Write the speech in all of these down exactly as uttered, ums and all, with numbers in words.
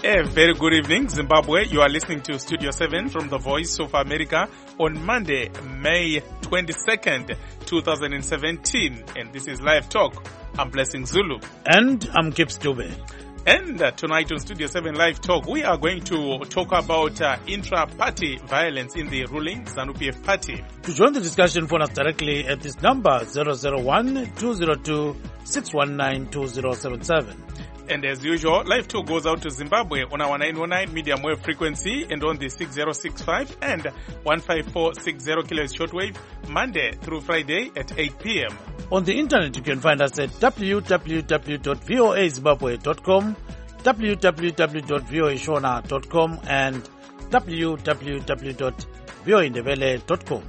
A very good evening, Zimbabwe. You are listening to Studio seven from the Voice of America on Monday, May twenty-second, twenty seventeen. And this is Live Talk. I'm Blessing Zulu. And I'm Gibbs Dube. And uh, tonight on Studio seven Live Talk, we are going to talk about uh, intra-party violence in the ruling ZANU-P F party. To join the discussion, phone us directly at this number, zero zero one, two zero two, six one nine, two zero seven seven. And as usual, Live Talk goes out to Zimbabwe on our nine one nine medium wave frequency and on the six zero six five and one five four six zero kilohertz shortwave, Monday through Friday at eight p.m. On the internet, you can find us at w w w dot voa zimbabwe dot com, w w w dot voa shona dot com, and w w w dot voa ndebele dot com.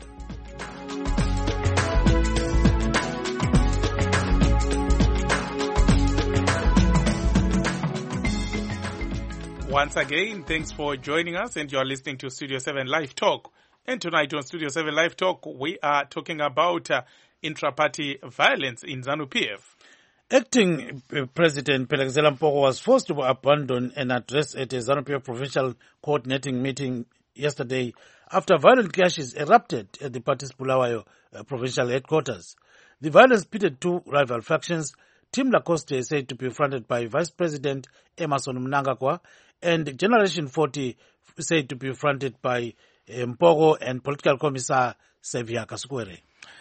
Once again, thanks for joining us, and you're listening to Studio seven Live Talk. And tonight on Studio seven Live Talk, we are talking about uh, intra-party violence in ZANU-P F. Acting President Phelekezela Mpogo was forced to abandon an address at a ZANU-P F provincial coordinating meeting yesterday after violent clashes erupted at the party's Bulawayo uh, provincial headquarters. The violence pitted two rival factions. Team Lacoste is said to be fronted by Vice President Emmerson Mnangagwa, and Generation forty said to be fronted by Mpogo and Political Commissar Xavier Kasukwere.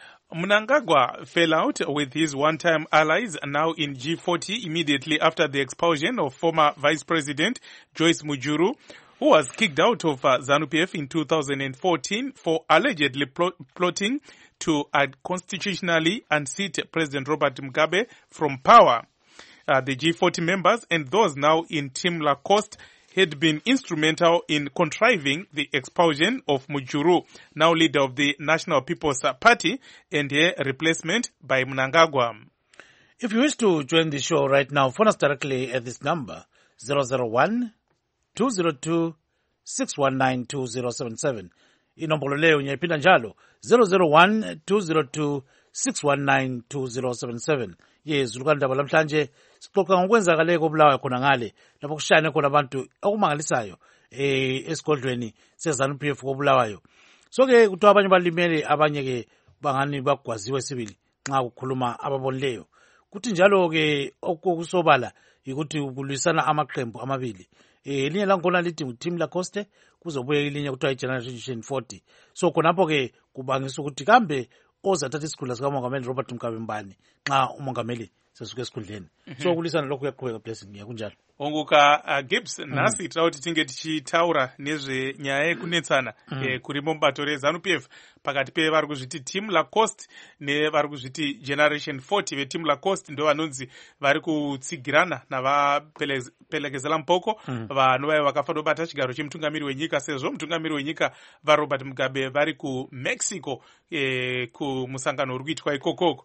Mnangagwa fell out with his one-time allies now in G forty immediately after the expulsion of former Vice President Joyce Mujuru, who was kicked out of uh, ZANU-P F in two thousand fourteen for allegedly plot- plotting to unconstitutionally unseat President Robert Mugabe from power. Uh, the G forty members and those now in Team Lacoste had been instrumental in contriving the expulsion of Mujuru, now leader of the National People's Party, and a replacement by Mnangagwa. If you wish to join the show right now, phone us directly at this number, zero zero one, two zero two, six one nine, two zero seven seven. Inombolo leo nyepinda njalo, zero zero one, two zero two, six one nine, two zero seven seven. Yes, lukandaba lamhlanje sixoxa ngokwenzakale kobulawayo khona ngale lapho kushayane khona abantu okumangalisayo eh esigodlweni seZANU-P F kobulawayo. So ke kuthiwa abanye balimele, abanye ke bangani bagwaziwe sibili nxa kukhuluma ababonileyo. Kuthi njalo ke okusobala ukuthi kulwisana amaqembu amabili. Eh linye langkhona lithi uTeam Lacoste, kuzobuye ilinye kuthiwa iGeneration forty. So khonapho ke kubangisa ukuthi kambe ozathatha isikhundla sikamongameli Robert Mugabe mbani nxa umongameli sesuke esikhundleni. So kulisana lokho kuyaqhubeka Blessing ngiyakunjalo. Onguka uh, Gibbs mm. nasi tauti tinge tichitaura nezve nyaya yekunetsana mm. eh, kuri mubato reZANU-P F pakati pe vari kuzviti Team Lacoste nevari kuzviti Generation forty. Ve-Team Lacoste ndo vanonzi vari kutsigirana navaPhelekezela Mpogo mm. vanova vakafanira kubata chigaro chemutungamiri wenyika, sezvo mutungamiri wenyika vaRobert Mugabe vari kuMexico eh, kumusangano uri kuitwa ikokoko.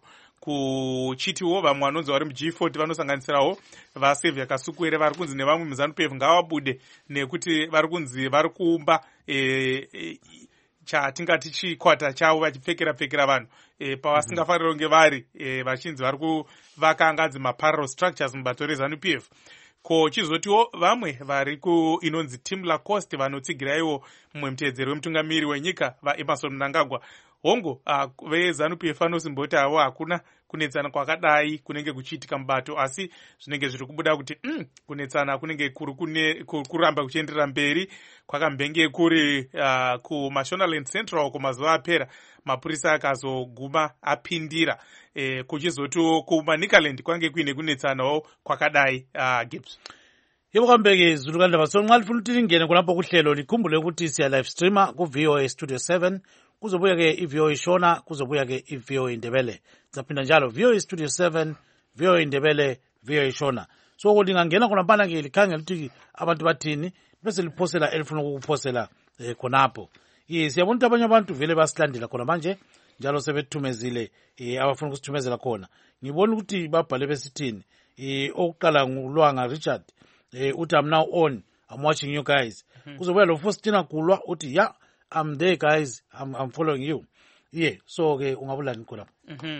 Kuchitiwo vamwe vanonzi vari muG forty vanosanganisirawo vaSevia Kasukwere vari kunzi nevamwe muZANU-P F ngavabude nekuti vari kunzi vari kuumba e, e, chatingati chikwata chavo vachipfekera pfekera vanhu e, pavasingafanira kunge vari e, vachinzi vari kuvaka anganzi maparallel structures mubato reZANU-P F. Ko chizotiwo vamwe vari ku inonzi Team Lacoste vanotsigiraiwo mumwe muteedzeri wemutungamiri wenyika vaEmmerson Mnangagwa. Hongo uh, veZANU-P F vanosimboti avo hakuna kunetsana kwakadai kunenge kuchiitika mubato, asi zvinenge zviri kubuda kuti mm, kunetsana kunenge kuri kune kuramba kuchienderera mberi kwakambenge kuri uh, kuMashonaland Central kumazuva apera mapurisa akazoguma apindira eh, kuchizoti kuManicaland kwange kuine kunetsanawo kwakadai uh, Gibbs. Yebo kambeke zulukandaba so nxa lifuna ukuthi lingene kulapho kuhlelo likhumbule ukuthi siya live streamer ku V O A Studio seven, kuzobuya ke iVoa Shona, kuzobuya ke iVoa Ndebele. Zaphinda njalo Voa Studio seven, Voa Ndebele, Voa Shona. So kulingangena khona mpana ke likhangela ukuthi abantu bathini bese liphosela elifuna ukuphosela eh, khonapho. Yes, yabona ukuthi abanye abantu vele basilandela khona manje njalo sebethumezile eh, abafuna ukusithumezela khona. Ngibona ukuthi babhale besithini eh, okuqala ngulwanga Richard eh, uthi I'm now on, I'm watching you guys. Mm-hmm. Kuzobuya lo Faustina Kulwa uthi yeah, I'm there guys, I'm, I'm following you. Yeah, so ke ungabulani khona. Mhm.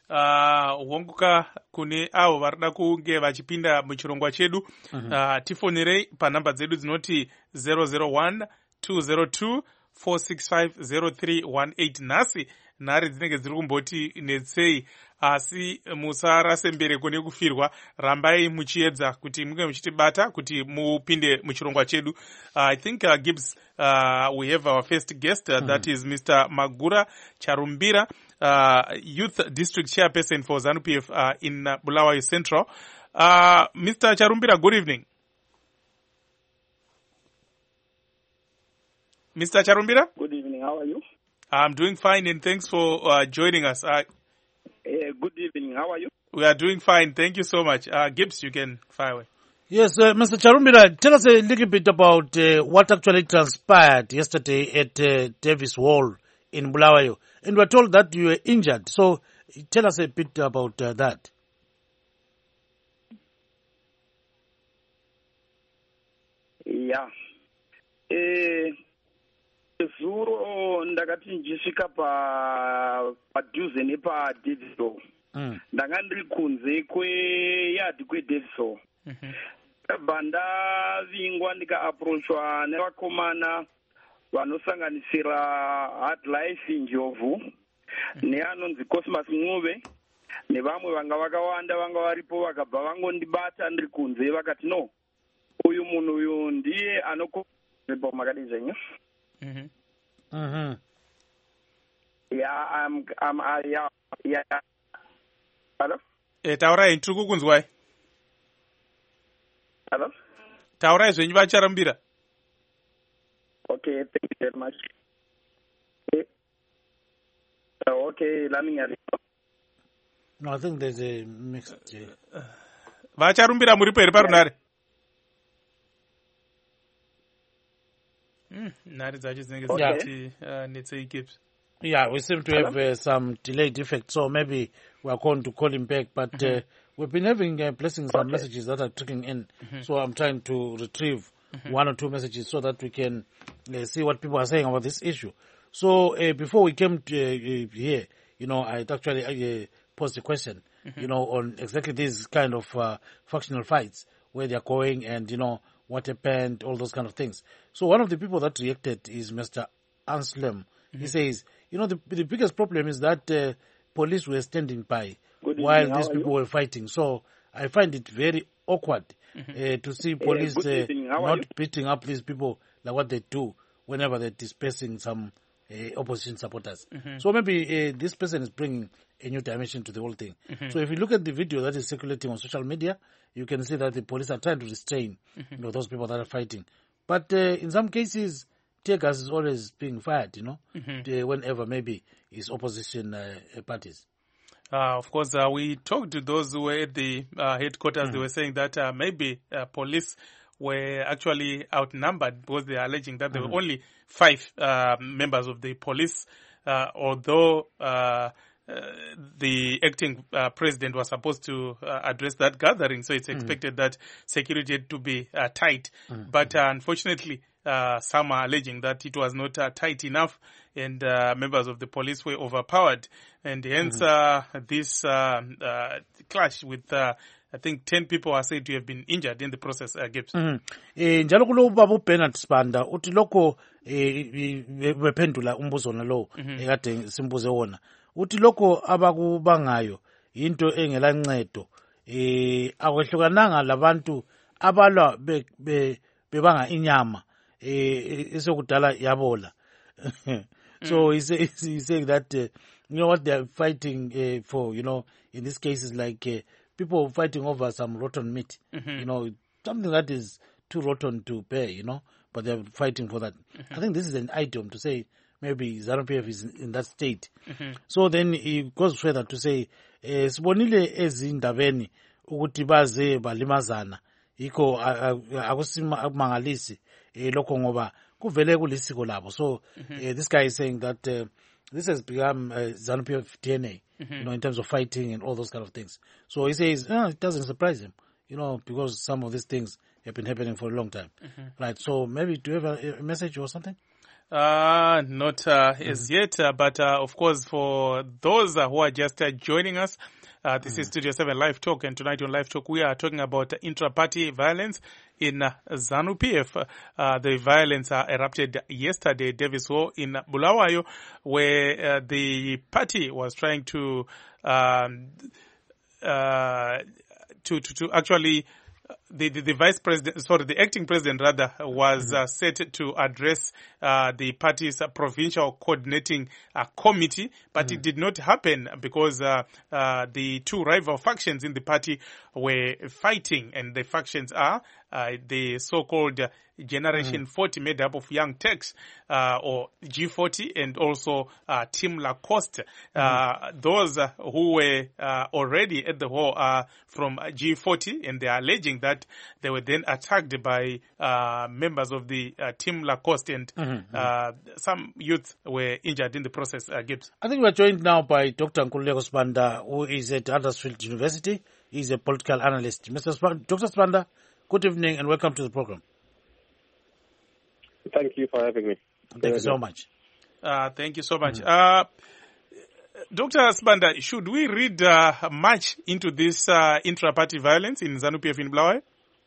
uh, honguka kune avo varida kunge vachipinda muchirongwa chedu. uh-huh. uh, tifonerei panhamba dzedu dzinoti zero zero one two zero two four six five zero three one eight. nhasi nhare dzinenge dziri kumboti netsei, asi musarase mbereko nekufirwa. Rambai muchiedza kuti munge muchitibata kuti mupinde muchirongwa chedu. uh, I think uh, Gibbs, uh, we have our first guest, uh, mm-hmm. that is Mister Magura Charumbira, uh, Youth District Chairperson for ZANU-P F uh, in uh, Bulawayo Central. uh, Mister Charumbira, good evening. Mister Charumbira? Good evening, how are you? I'm doing fine, and thanks for uh, joining us. Uh, uh, good evening, how are you? We are doing fine, thank you so much. Uh, Gibbs, you can fire away. Yes, uh, Mister Charumbira, tell us a little bit about uh, what actually transpired yesterday at uh, Davis Hall in Bulawayo. And we're told that you were injured, so tell us a bit about uh, that. Yeah. Uh, zuro ndakati njisvika pa padhuze nepa Daviso. Mm. Ndanga ndiri kunze kweyadhi kweDaviso. Mm-hmm. Ndabva ndavingwa ndikaapproachwa nevakomana vanosanganisira Hard Life Njovu, mm-hmm. neanonzi Cosmas Mnuve, nevamwe vanga vakawanda vanga varipo, vakabva vangondibata ndiri kunze vakati no, uyu munhu uyu ndiye anokopa makadii zvenyu. Mhm. Mhm. Yeah, I'm I'm uh, yeah yeah. Hello? Eh, taurai tiri kukunzwai. Hello? Taurai zvenyu Vacharambira. Okay, thank you very much. Okay, uh, okay let me hear you. No, I think there's a mixed. Uh, Vacharumbira muripo here parunare. Mm, yeah, we seem to have uh, some delayed effect, so maybe we are going to call him back. But mm-hmm. uh, we've been having uh, blessing some okay. messages that are trickling in, mm-hmm. so I'm trying to retrieve mm-hmm. one or two messages so that we can uh, see what people are saying about this issue. So uh, before we came to, uh, here, you know, I actually uh, posed a question, mm-hmm. you know, on exactly these kind of uh, factional fights, where they're going and, you know, what happened, all those kind of things. So one of the people that reacted is Mister Anselm. Mm-hmm. He says, you know, the, the biggest problem is that uh, police were standing by Good while evening. These How people were fighting. So I find it very awkward mm-hmm. uh, to see police uh, not beating up these people like what they do whenever they're dispersing some uh, opposition supporters. Mm-hmm. So maybe uh, this person is bringing a new dimension to the whole thing. Mm-hmm. So if you look at the video that is circulating on social media, you can see that the police are trying to restrain mm-hmm. you know, those people that are fighting. But uh, in some cases, tear gas is always being fired, you know, mm-hmm. uh, whenever maybe it's opposition uh, parties. Uh, of course, uh, we talked to those who were at the uh, headquarters. Mm-hmm. They were saying that uh, maybe uh, police were actually outnumbered because they are alleging that there mm-hmm. were only five uh, members of the police, uh, although uh, uh, the acting uh, president was supposed to uh, address that gathering, so it's expected mm-hmm. that security had to be uh, tight. Mm-hmm. But uh, unfortunately, uh, some are alleging that it was not uh, tight enough, and uh, members of the police were overpowered, and hence mm-hmm. uh, this uh, uh, clash with uh, I think ten people are said to have been injured in the process. Uh, Gibbs. Mm-hmm. Eh, njalo kulo babu Bernard Spanda uthi lokho bephendula umbuzo nalo ekade simbuze wona uthi lokho abakubangayo into engela ncedo eh akwehlukananga labantu abalwa bebanga inyama eh esokudala yabola. So he says he saying that uh, you know what they are fighting uh, for, you know, in this case is like uh, people fighting over some rotten meat, mm-hmm. you know, something that is too rotten to bear, you know, but they're fighting for that. Mm-hmm. I think this is an item to say maybe ZANU-P F is in that state. Mm-hmm. So then he goes further to say, sibonile ezindabeni ukuthi baze balimazana iko akusimangalisi lokho ngoba kuvele kulisiko labo. So mm-hmm. uh, this guy is saying that uh, this has become uh, ZANU-P F D N A, mm-hmm. you know, in terms of fighting and all those kind of things. So he says, oh, it doesn't surprise him, you know, because some of these things have been happening for a long time. Mm-hmm. Right, so maybe do you have a, a message or something? Uh, not uh, mm-hmm. as yet, uh, but uh, of course, for those uh, who are just uh, joining us, uh, this mm-hmm. is Studio seven Live Talk, and tonight on Live Talk we are talking about uh, intra-party violence in uh, ZANU-P F. Uh, the violence uh, erupted yesterday, Davis War in Bulawayo, where uh, the party was trying to um, uh, to, to to actually. The, the, the vice president, sorry, the acting president rather, was uh, set to address uh, the party's uh, provincial coordinating uh, committee, but mm-hmm. it did not happen because uh, uh, the two rival factions in the party were fighting, and the factions are uh, the so-called uh, Generation mm-hmm. forty, made up of Young Turks, uh, or G forty, and also uh, Team Lacoste. Mm-hmm. Uh, those uh, who were uh, already at the war are from G forty, and they are alleging that they were then attacked by uh, members of the uh, Team Lacoste, and mm-hmm. uh, some youth were injured in the process. Uh, Gibbs. I think we are joined now by Doctor Nkululeko Sibanda, who is at Huddersfield University. He's a political analyst. Mister Sp- Doctor Sibanda, good evening and welcome to the program. Thank you for having me. Thank you so much. Uh, thank you so much. Mm-hmm. Uh, Doctor Sibanda, should we read uh, much into this uh, intra-party violence in ZANU-P F in Bulawayo?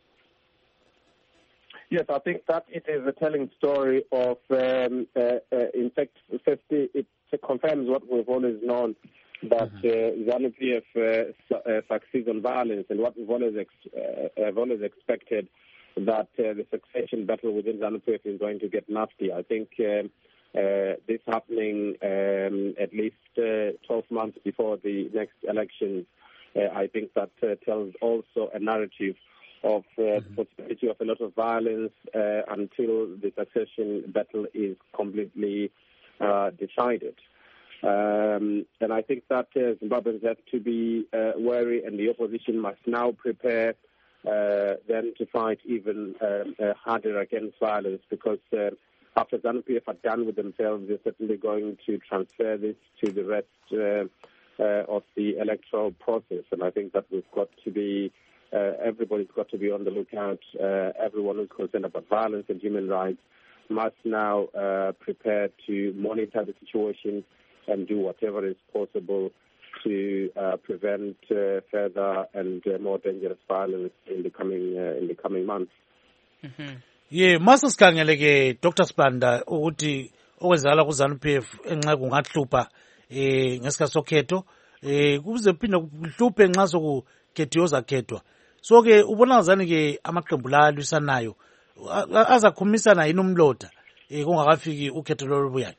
Yes, I think that it is a telling story of, um, uh, uh, in fact, it confirms what we've always known, that mm-hmm. uh, ZANU-P F uh, uh, succeeds on violence, and what we've always, ex- uh, have always expected, that uh, the succession battle within ZANU-P F is going to get nasty. I think um, uh, this happening um, at least uh, twelve months before the next elections, uh, I think that uh, tells also a narrative of uh, mm-hmm. the possibility of a lot of violence uh, until the succession battle is completely uh, decided. Um, and I think that uh, Zimbabweans have to be uh, wary, and the opposition must now prepare Uh, then to fight even uh, uh, harder against violence, because uh, after ZANU-P F are done with themselves, they're certainly going to transfer this to the rest uh, uh, of the electoral process. And I think that we've got to be, uh, everybody's got to be on the lookout. Uh, everyone who's concerned about violence and human rights must now uh, prepare to monitor the situation and do whatever is possible to uh, prevent uh, further and uh, more dangerous violence in the coming uh, in the coming months. Mhm. Yeah, mase sikhangele ke Doctor Sibanda ukuthi okwenzakala ku ZANU-P F enxa kungahlupha eh ngesikhathi sokhetho eh kuze phinde kuhluphe nxa sokukhethiwe ozakhethwa. So ke ubona ngazani ke amaqembu la alwisanayo azakhumisana yini umlotha eh kungakafiki ukhetho lolubuyayo.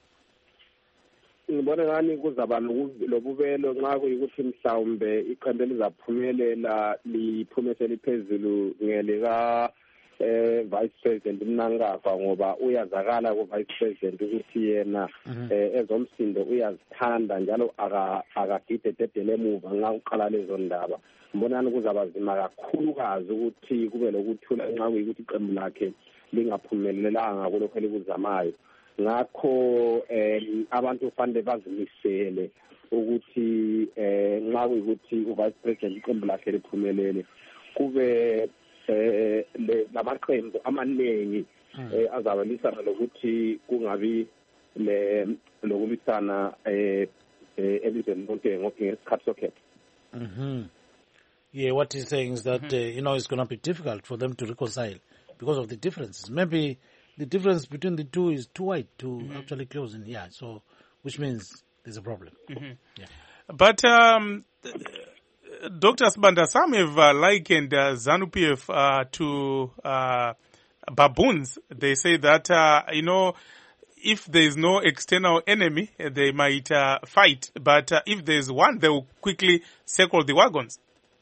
Ngibona ngani kuzaba lobubelo nxa kuyikuthi mhlawumbe iqembu elizaphumelela liphumise liphezulu ngelika eh vice president Mnangagwa, ngoba uyazakala ku vice president ukuthi yena ezomsindo uyazithanda njalo aka akagide dedele emuva nxa uqala lezo ndaba. Ngibonani kuzaba zima kakhulukazi ukuthi kube lokuthula nxa kuyikuthi iqembu lakhe lingaphumelelanga kulokho elikuzamayo. Ngakho eh abantu kufanele bazimisele ukuthi eh nxa kuyikuthi uvice president iqembu lakhe liphumelele, kube eh lamaqembu amaningi eh azabalisana lokuthi kungabi le lokulisana eh elizweni lonke ngesikhathi sokhetho. Mhm. Yeah, what he's saying is that mm-hmm. uh, you know it's going to be difficult for them to reconcile because of the differences. Maybe the difference between the two is too wide to mm-hmm. actually close in. Yeah, so which means there's a problem. Mm-hmm. Yeah. But um, Doctor Sibanda, some have uh, likened uh, ZANU-P F uh, to uh, baboons. They say that uh, you know, if there is no external enemy, they might uh, fight. But uh, if there is one, they will quickly circle the wagons.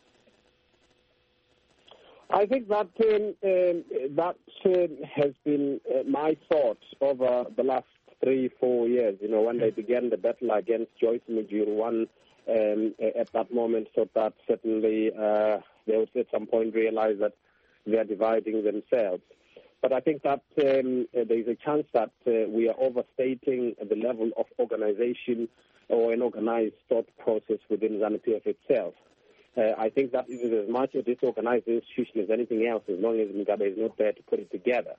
I think that um, um, that um, has been uh, my thought over the last three, four years. You know, when they began the battle against Joyce Mujuru, one um, at that moment thought that certainly uh, they would at some point realize that they are dividing themselves. But I think that um, uh, there is a chance that uh, we are overstating the level of organization or an organized thought process within ZANU-P F itself. Uh, I think that it is as much a disorganized institution as anything else, as long as Mugabe is not there to put it together.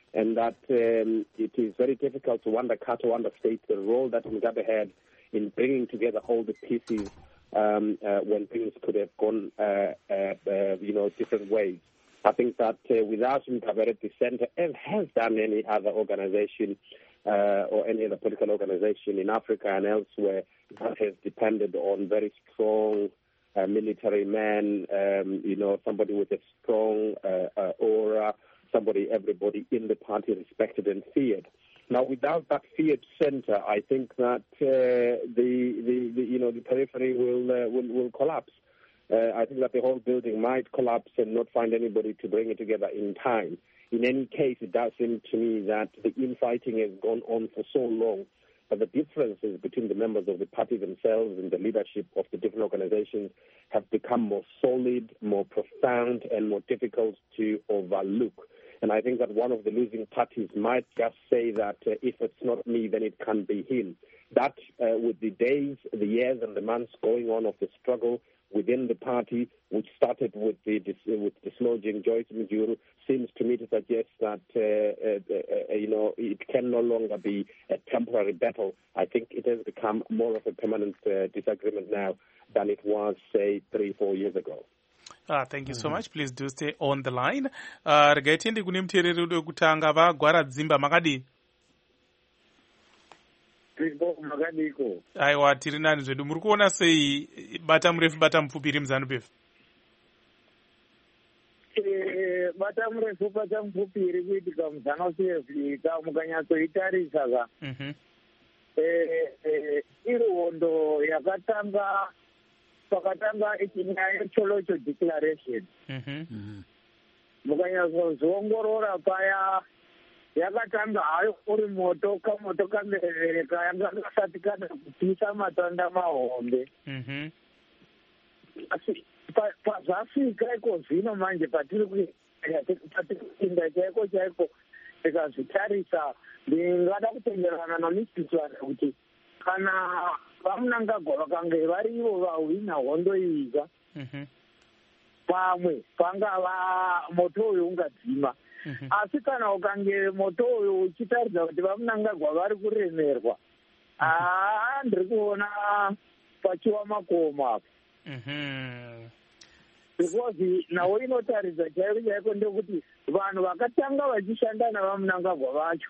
and that um, it is very difficult to undercut or understate the role that Mugabe had in bringing together all the pieces um, uh, when things could have gone, uh, uh, uh, you know, different ways. I think that uh, without Mugabe at the center, as has done any other organization uh, or any other political organization in Africa and elsewhere, that has depended on very strong uh, military men, um, you know, somebody with a strong uh, uh, aura, somebody everybody in the party respected and feared. Now, without that feared center, I think that uh, the, the, the, you know, the periphery will uh, will, will collapse. Uh, I think that the whole building might collapse and not find anybody to bring it together in time. In any case, it does seem to me that the infighting has gone on for so long that the differences between the members of the party themselves and the leadership of the different organizations have become more solid, more profound, and more difficult to overlook. And I think that one of the losing parties might just say that uh, if it's not me, then it can be him. That, uh, with the days, the years, and the months going on of the struggle within the party, which started with the with dislodging Joyce Mujuru, seems to me to suggest that uh, uh, uh, you know it can no longer be a temporary battle. I think it has become more of a permanent uh, disagreement now than it was, say, three, four years ago. Ah, thank you so much. Please do stay on the line. Uh, regai tiende kune muteereri wedu wekutanga vaGwara Dzimba, makadii? Makadiko. Aiwa, tiri nani zvedu. Muri kuona sei bata murefu bata mupfupi iri muZANU-P F? Eh, bata murefu bata mupfupi iri kuitika muZANU-P F ka mukanyatsoitarisa ka. Mhm. Eh, eh, iri hondo yakatanga pakatanga ichinyaya cholocho declaration. Mhm. Mukanyatsozoongorora paya yakatanga hayo uri moto kamoto kamerereka yanga kasati kana kupisa matanda mahombe. Mhm. Asi pazafika iko zvino manje patiri kuinda chaiko chaiko tikazvitarisa ndingada kutenderana namisiswana kuti kana vamunangagwa vakange varivo vahwina hondo iyiga pamwe pangava moto uyu ungadzima. Asi kana ukange moto uyu uchitaridza kuti vamunangagwa vari kuremerwa, haa ndiri kuona pachiwa makomo apo. Because nawo inotaridza chaiko chaiko ndekuti vanhu vakatanga vachishanda navamunangagwa vacho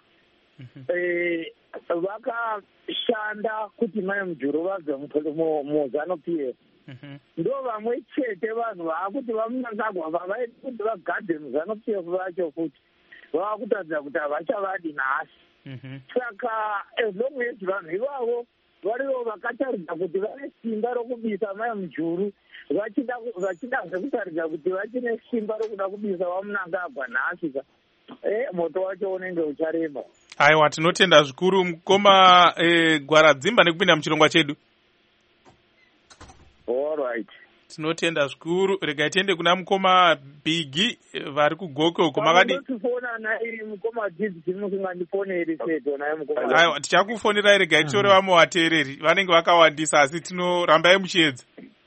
vakashanda kuti Mai Mujuru vabve muZANU-P F. Ndo vamwe chete vanhu vaakuti vamunangagwa vavaiti kuti vagadhe muZANU-P F vacho futi vavakutatidza kuti havachavadi nhasi. Saka as long as vanhu ivavo varivo vakataridza kuti vane simba rokubisa Mai Mujuru vachidazve kutaridza kuti vachine simba rokuda kubisa vamunangagwa nhasi ka eh moto wacho unenge ucharema. Aiwa, tinotenda zvikuru mukoma eh, Gwara Dzimba nekupinda muchirongwa chedu. All right. Tinotenda zvikuru. Regai tiende kuna mukoma Bigi vari kuGoke uko, makadii? Tifona naye mukoma Bigi musingandifoneri seto naye mukoma. Aiwa, tichakufonirai. Regai tore vamwe vateereri vanenge vakawandisa asi tinorambai muchiedza.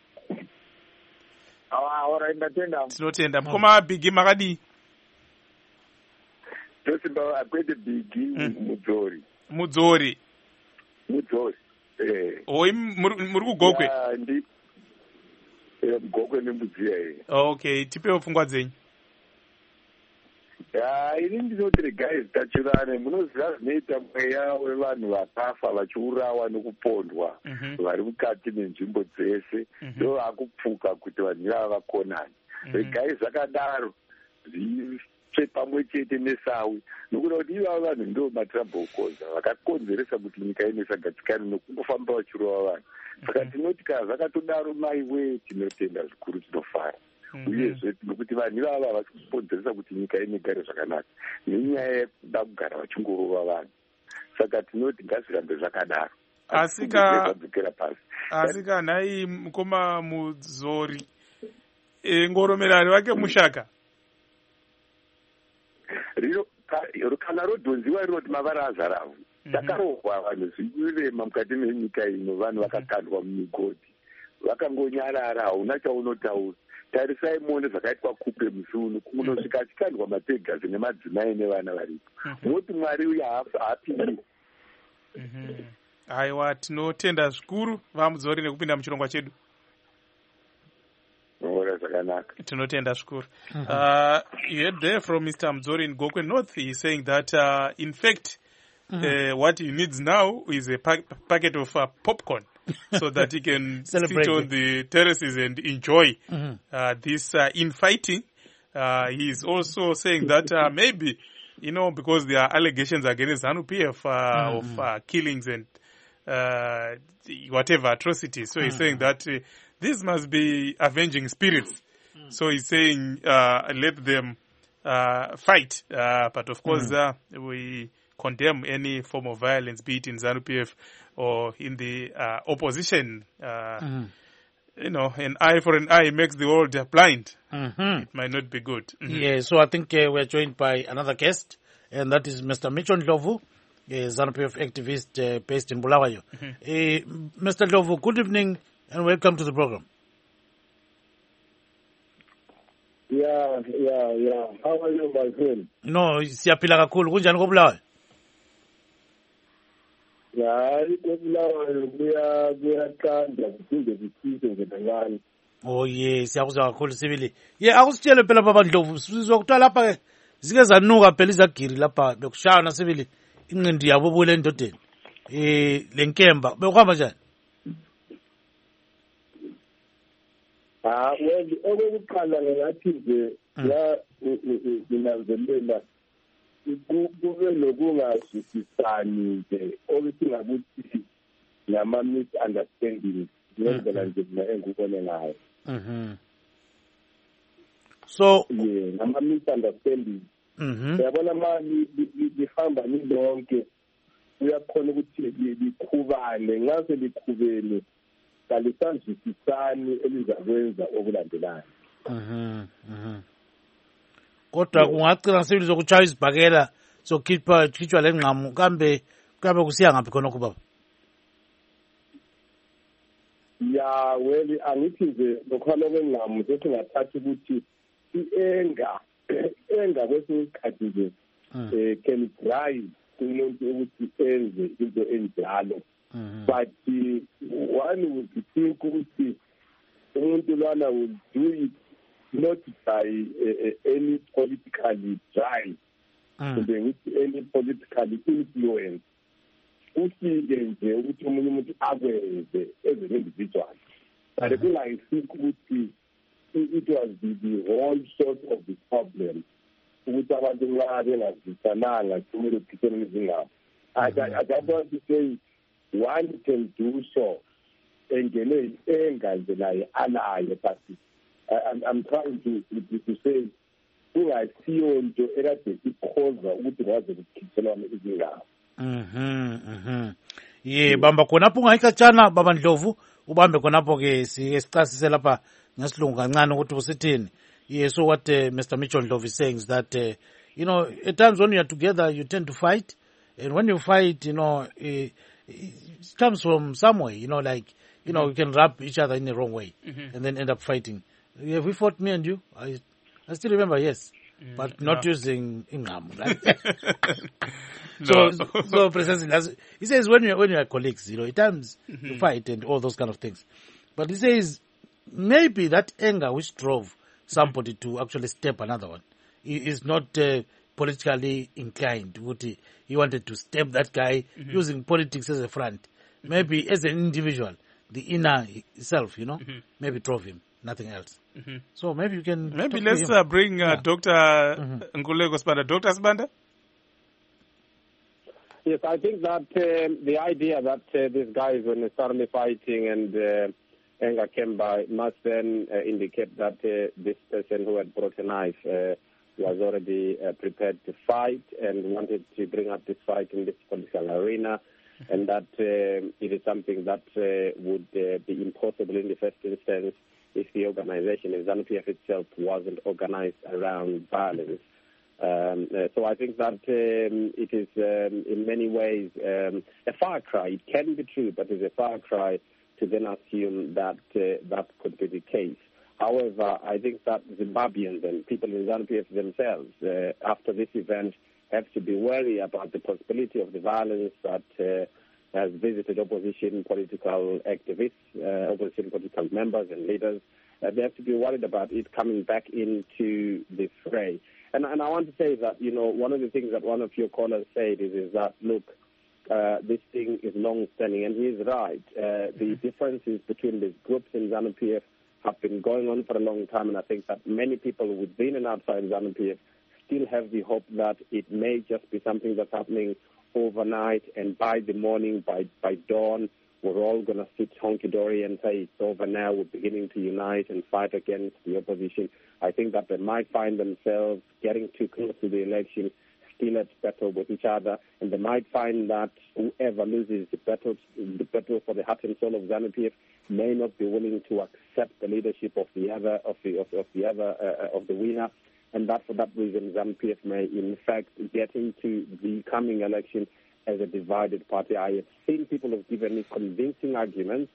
Ah, all right, ndatenda. Tinotenda. Mukoma Bigi, makadii? Tosimba akwete Bigi mudzori. Mudzori. Mudzori. Eh. Oi, muri kuGoke? Ah, ndi eh Gokwe nemudziya eh. Okay, tipewo pfungwa dzenyu. Ya, ini ndinoti guys tachirane munoziva zvinoita mweya wevanhu vakafa vachiurawa nekupondwa vari mukati menzvimbo dzese ndo vakupfuka kuti vanhu ivava vakonani. Regai zvakadaro zvive pamwe chete neSawi nokuda kuti ivava vanhu ndo maTrouble Causer vakakonzeresa kuti nyika ino isagadzikane nekungofamba vachirova vanhu. Saka tinoti kana zvakatodaro maiwe tinotenda zvikuru tinofara. Uyezve nokuti vanhu ivava havasi kuponzeresa kuti nyika ino igare zvakanaka nenyaya yekuda kugara vachingorova vanhu. Saka tinoti ngazvirambe zvakadaro. Asika asika nhai mukoma Mudzori e, Ngoromerari wake mushaka riro kana rodhonziwa rinoti mavara azaravu takarohwa vanhu zvikurema mukati menyika ino vanhu vakakandwa mumigodhi vakangonyarara hauna chaunotaura. Tarisai muone zvakaitwa Kupe musi uno kunosvika achikandwa mapegasi nemadzimai nevana varipo. Moti Mwari uyu haapindi. Aiwa, tinotenda zvikuru vamudzori nekupinda muchirongwa chedu. Tinotenda zvikuru. Uh, you heard there from Mister Mdzori in Gokwe North. He's saying that uh, in fact mm-hmm. uh, what he needs now is a pa- packet of uh, popcorn so that he can sit on the terraces and enjoy mm-hmm. uh, this uh, infighting. Uh, he's also saying that uh, maybe, you know, because there are allegations against ZANU P F uh, mm-hmm. of uh, killings and uh, whatever atrocities. So mm-hmm. he's saying that uh, this must be avenging spirits. Mm-hmm. So he's saying uh, let them uh, fight. Uh, but of course, mm-hmm. uh, we condemn any form of violence, be it in ZANU P F or in the uh, opposition. Uh, mm-hmm. You know, an eye for an eye makes the world blind. Mm-hmm. It might not be good. Mm-hmm. Yeah, so I think uh, we're joined by another guest, and that is Mister Mitchell Ndlovu, a ZANU P F activist uh, based in Bulawayo. Mm-hmm. Uh, Mister Ndlovu, good evening and welcome to the program. Yeah, yeah, yeah. How are you, my friend? No, siyaphila kakhulu. Kunjani koBulawayo? Hayi koBulawayo kuya kuyaqanda kuphinde kuthise ngedangani. Oh yeah, siyakuzwa kakhulu sibili. Yeah, akusitshele phela baba Ndlovu, sizwa kuthiwa lapha ke zike zanuka phela izagiri lapha bekushayana sibili inqindi yabo bule endodeni. Eh lenkemba bekuhamba njani? Ah, well, okokuqala ngathi nje la nginanzelela kube lokungazwisisani nje okuthi ngakuthi nama misunderstandings ngendlela nje mina engikubone ngayo. Mhm. So yeah, nama misunderstandings. Mhm. Yabona mali lihamba nilonke uyakhona ukuthi likhubane ngaze likhubene kalisazwisisani elizakwenza okulandelayo. Mhm. Mhm. Kodwa kungacina sibili zokuchaya izibhakela sokhipha khitshwa lengqamu kambe kambe kusiya ngaphi khona kubaba? Ya weli angithi nje lokhona kwengqamu sethi ngathatha ukuthi ienga enga kwesinye isikhathi nje eh can drive umuntu ukuthi enze into enjalo. But one would think ukuthi umuntu lwana will do it not by uh, any political drive, mm. any political influence. Usike nje ukuthi umuntu umuntu akwenze as an individual. But I feel I think ukuthi it was the, the whole source of the problem. Ukuthi abantu nxa bengazisananga kumele kuphithene izingabo. I don't want to say one can do so engene engaze naye alaye, but I'm, I'm trying to, to, to say kungasiyo nto ekade ikhoza ukuthi kwaze kukhithelwane izingabo. Mhm mhm. Ye bamba khonapho ungayikatshana baba Ndlovu ubambe khonapho ke sicasise lapha ngesilungu kancane ukuthi usithini. Yeah, so what uh, Mister Mitchell Ndlovu is saying is that uh, you know, at times when you are together you tend to fight, and when you fight, you know, uh, it comes from somewhere, you know, like, you know, we can rub each other in the wrong way mm-hmm. and then end up fighting. Have we fought, me and you? I, I still remember, yes, mm, but not no. using ingam, right? no. So, so precisely, he says when you when you are colleagues, you know, at times mm-hmm. you fight and all those kind of things. But he says maybe that anger which drove somebody to actually step another one is not uh, politically inclined. He wanted to step that guy mm-hmm. using politics as a front. Mm-hmm. Maybe as an individual, the inner self, you know, mm-hmm. maybe drove him, nothing else. Mm-hmm. So maybe you can... Maybe let's uh, bring uh, yeah. Doctor Mm-hmm. Nkululeko Sibanda. Doctor Sibanda? Yes, I think that uh, the idea that uh, these guys were necessarily fighting and uh, anger came by must then uh, indicate that uh, this person who had brought a knife uh, was already uh, prepared to fight and wanted to bring up this fight in this political arena, mm-hmm. and that uh, it is something that uh, would uh, be impossible in the first instance if the organization, the ZANU P F itself, wasn't organized around violence. Um, uh, so I think that um, it is um, in many ways um, a far cry. It can be true, but it's a far cry to then assume that uh, that could be the case. However, I think that Zimbabweans and people in ZANU-P F themselves, uh, after this event, have to be wary about the possibility of the violence that uh, has visited opposition political activists, uh, opposition political members and leaders. Uh, they have to be worried about it coming back into the fray. And, and I want to say that, you know, one of the things that one of your callers said is, is that, look, uh, this thing is long-standing, and he is right. Uh, the differences between these groups in ZANU-P F have been going on for a long time, and I think that many people within and outside ZANU-P F still have the hope that it may just be something that's happening overnight, and by the morning, by, by dawn, we're all going to sit honky-dory and say it's over now, we're beginning to unite and fight against the opposition. I think that they might find themselves getting too close to the election, still at battle with each other, and they might find that whoever loses the battle, the battle for the heart and soul of ZANU-P F may not be willing to accept the leadership of the other, of the of, of the other uh, of the winner, and that for that reason ZANU-P F may in fact get into the coming election as a divided party. I have seen people have given me convincing arguments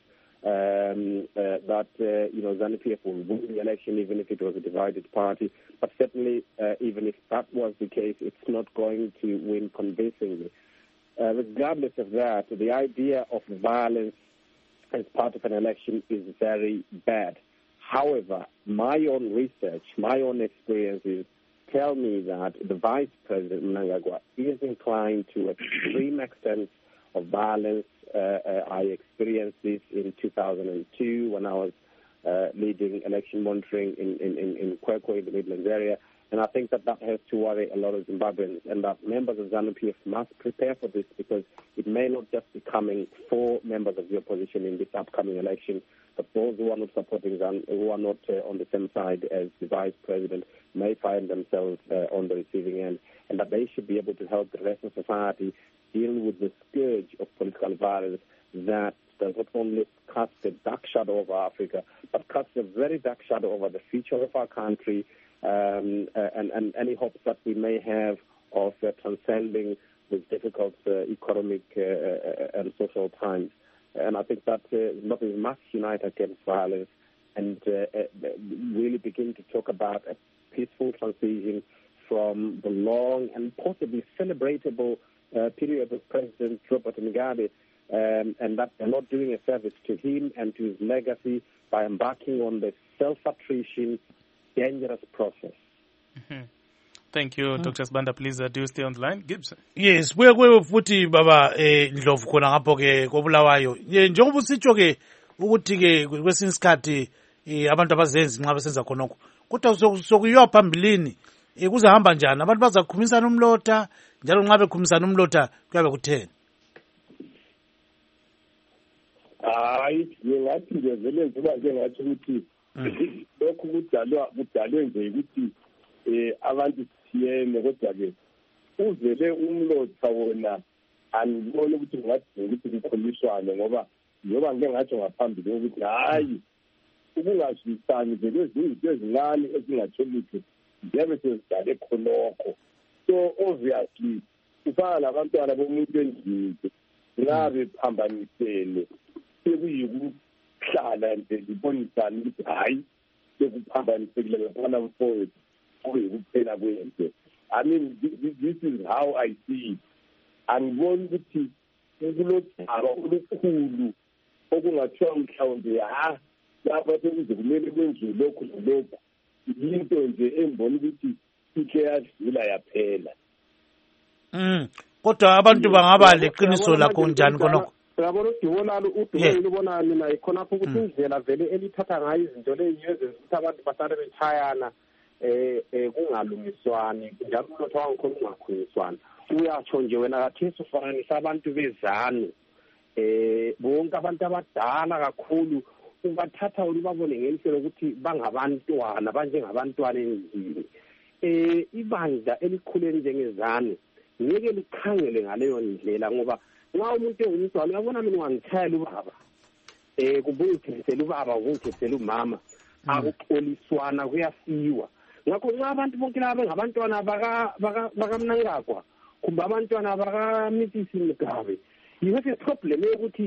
um, uh, that uh, you know ZANU-P F will win the election even if it was a divided party. But certainly, uh, even if that was the case, it's not going to win convincingly. Uh, regardless of that, the idea of violence as part of an election is very bad. However, my own research, my own experiences tell me that the Vice President Mnangagwa is inclined to extreme extent of violence. Uh, uh, I experienced this in two thousand two when I was uh, leading election monitoring in, in, in, in Kwekwe, in the Midlands area. And I think that that has to worry a lot of Zimbabweans, and that members of ZANU-P F must prepare for this, because it may not just be coming for members of the opposition in this upcoming election, but those who are not supporting ZANU, who are not uh, on the same side as the Vice President, may find themselves uh, on the receiving end, and that they should be able to help the rest of society deal with the scourge of political violence that does not only cast a dark shadow over Africa, but casts a very dark shadow over the future of our country, um, uh, and, and any hopes that we may have of uh, transcending these difficult uh, economic uh, uh, and social times. And I think that uh, Zimbabwe must unite against violence and uh, uh, really begin to talk about a peaceful transition from the long and possibly celebratable uh, period of President Robert Mugabe, um, and that they're not doing a service to him and to his legacy by embarking on the self-attrition, dangerous process. Mm-hmm. Thank you, mm-hmm. Doctor Sibanda. Please uh, do stay on the line. Gibson. Yes, we we futhi baba eh Ndlovu khona ngapho ke kobulawayo. Njengoba usitsho ke ukuthi ke kwesinye isikhathi abantu abazenzi nxa besenza khonokho. Kodwa sokuyiwa phambilini kuzahamba njani? Abantu bazakhumisana umlotha, njalo nxa bekhumisana umlotha kuyabe kutheni? Hayi, ngingathi nje vele ngiba ke ngathi ukuthi lokhu kudalwa kudalwe nje ukuthi eh abantu siyene, kodwa ke uvele umlotha wona angiboni ukuthi kungadinga ukuthi kukholiswane, ngoba njengoba ngike ngatsho ngaphambili ukuthi hayi ukungazwisani nje kwezinye izinto ezincane ezingatholiki njengoba sezidale khonokho. So obviously kufana labantwana bomuntu endlini nxa bephambanisene sekuyikuhlala nje libonisane ukuthi hayi sekuphambanisekile ngaphala mfowethu kuyikuphela kwento. I mean, this, this is how I see it. Angiboni ukuthi kulodaba olukhulu okungathiwa mhlawumbe ha lapha sekuze kumele kwenziwe lokhu lokhu, into nje embona ukuthi ike yadlula yaphela. Mm. Kodwa abantu bangaba leqiniso lakho njani khonokho? Yabona udibona udibona ubona mina ikhonapho ukuthi indlela vele elithatha ngayo izinto leziyo ukuthi abantu basale bechayana eh eh kungalungiswani, njalo umlotha wangikhona ungakhunyiswana. Uyatsho nje wena kathesi ufananisa abantu bezanu, eh bonke abantu abadala kakhulu ubathatha ulibabone ngendlela ukuthi bangabantwana banjengabantwana endlini. Eh ibandla elikhuleni njengezanu ngeke likhangele ngaleyo ndlela, ngoba nxa umuntu engumntwana uyabona mina ungangithayela ubaba eh kubuyithethela ubaba ukungithethela umama akuxoliswana kuyasiwa. Ngakho nxa abantu bonke laba ngabantwana baka baka Mnangagwa kumbe abantwana baka Misisi Mugabe, you have a problem yokuthi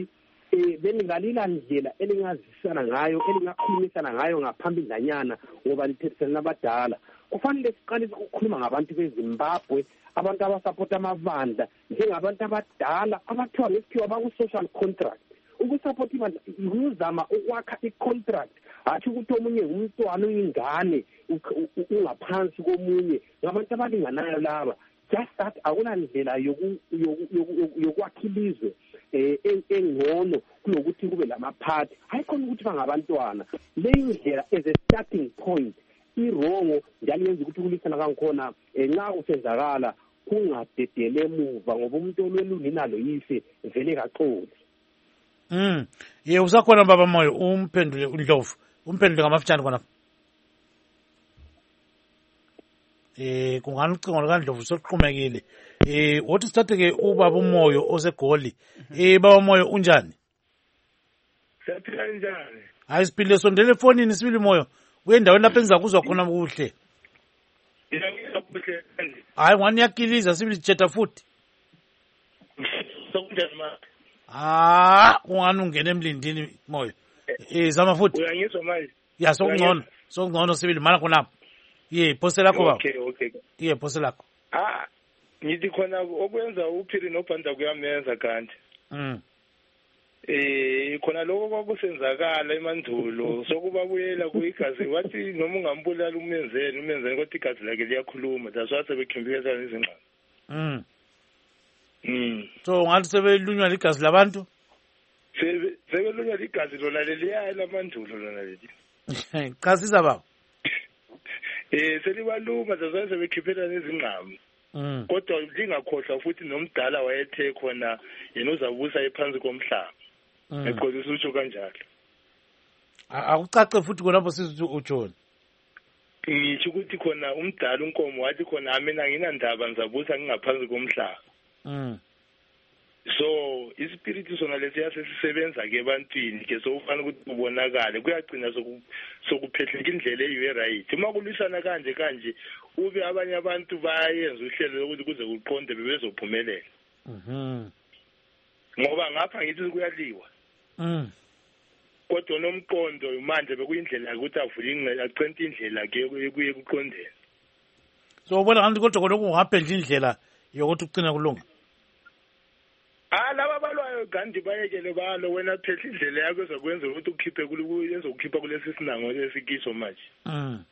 eh beningalila ndlela elingazisana ngayo elingakhulumisana ngayo ngaphambidlanyana ngoba lithethisana nabadala kufanele siqale ukukhuluma ngabantu beZimbabwe abantu abasupporta amabandla njengabantu abadala abathiwa ngesikhiwa baku-social contract ukusupporta ibandla ukuzama ukwakha i-contract athi ukuthi omunye umntwana uyingane ungaphansi komunye ngabantu abalinganayo laba just that akunandlela yokwakha ilizwe engcono kunokuthi kube lamaphathi hayikhona ukuthi bangabantwana leyi ndlela as a starting point irongo njalo yenza ukuthi ukulisana kangikhona nxa usenzakala kungadedele emuva ngoba umuntu olwelunina lo yise vele kaxoli. Mm. Ye usakhona baba Moyo umphendule uNdlovu. Umphendule ngamafutshane khona. Eh kungani ucingo likaNdlovu soqhumekile. Eh wothi sithathe ke ubaba uMoyo osegoli. Eh baba Moyo unjani? Siyaphila njani? Hayi siphile sondele efonini sibili Moyo. Kuyendaweni lapha engizakuzwa khona kuhle. Yangikuhle kanje. Hayi ngani yakiliza sibili tsheta futhi. Sokunjani ma? Ah, kungani ungena emlindini Moyo. Eh zama futhi. Uyangizwa manje? Ya sokungcono. Sokungcono sibili mana khona. Ye phose lakho baba. Okay, okay. Ye phose lakho. Ah, ngithi khona okwenza uphiri nobhanda kuyamenza kanti. Mm. Eh khona lokho kwakusenzakala emandulo sokubabuyela kuyigazi wathi noma ungambulala umenzeni umenzeni kodwa igazi lakhe liyakhuluma daswase bekhimbikeza izingqondo. Mm. Mm. So ngathi sebelunywa ligazi labantu? Sebe sebelunywa ligazi lona leliya lamandulo lona leli. Chasisa baba. Eh selibaluma daswase bekhiphela nezingqamu. Mm. Kodwa lingakhohlwa futhi nomdala wayethe khona yena uzabusa ephansi komhlaba. Eqolisa utsho kanjalo. Akucace futhi khona sithi utshoni. Ngisho ukuthi khona umdala unkomo wathi khona mina nginandaba ngizabusa ngingaphansi komhlaba. Mm. So ispirit sona lesiya sesisebenza ke ebantwini ke so ufana ukuthi ubonakale kuyagcina sokuphehleka indlela eyiwe right. Uma kulisana kanje kanje ube abanye abantu bayenza uhlelo lokuthi kuze kuqonde bebezophumelela. Mhm. Ngoba ngapha ngithi kuyaliwa. Mm. Kodwa nomqondo manje bekuyindlela ukuthi avule ingcela acente indlela ke kuye kuqondela. So ubona ngathi kodwa kodwa kungaphendla indlela yokuthi ucina kulunga. Ah laba balwayo gandi bayekele balo wena phehla indlela yakho ezokwenza ukuthi ukhiphe kulo ezokukhipha kulesi sinango lesikiso manje. Mm.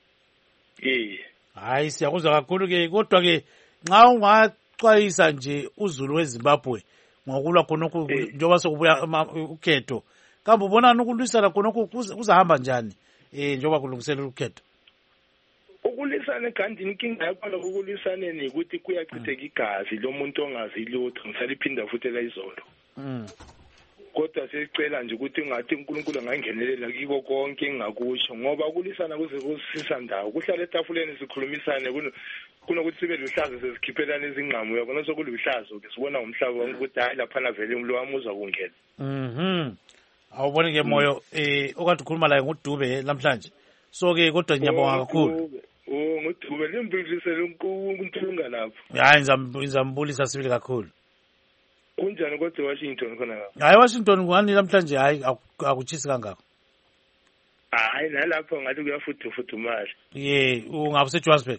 Eh. Hayi siyakuzwa kakhulu ke kodwa ke nxa ungacwayisa nje uZulu weZimbabwe ngokulwa khonokho njengoba sokubuya ukhetho kambe ubona ukulwisana khonokho kuzahamba njani eh njengoba kulungiselela ukhetho ukulisana egandini inkinga yakho ukulisaneni ukuthi kuyachitheka igazi lomuntu ongazi lutho ngisaliphinda futhi la izolo. Mm. Kodwa sicela nje ukuthi ngathi uNkulunkulu angangenelela kiko konke engakusho ngoba ukulisana kuze kusisa ndawo kuhlala etafuleni sikhulumisane kunokuthi sibe luhlaza sesikhiphelana izingqamu yakho sokuluhlaza ke sibona umhlaba wonke ukuthi hayi lapha na vele umlo wami uzakungena. Mhm. Awubone ke Moyo eh okathi ukhuluma la nguDube namhlanje. So ke kodwa ngiyabonga kakhulu. Oh nguDube limbilisele uNkulunkulu lapho. Hayi ngizambulisa sibili kakhulu. Kunjani kodwa Washington khona lapho? Hayi Washington ngani namhlanje hayi akuchisi kangako. Hayi nalapho ngathi kuyafudufudumala. Ye ungabuse Johannesburg.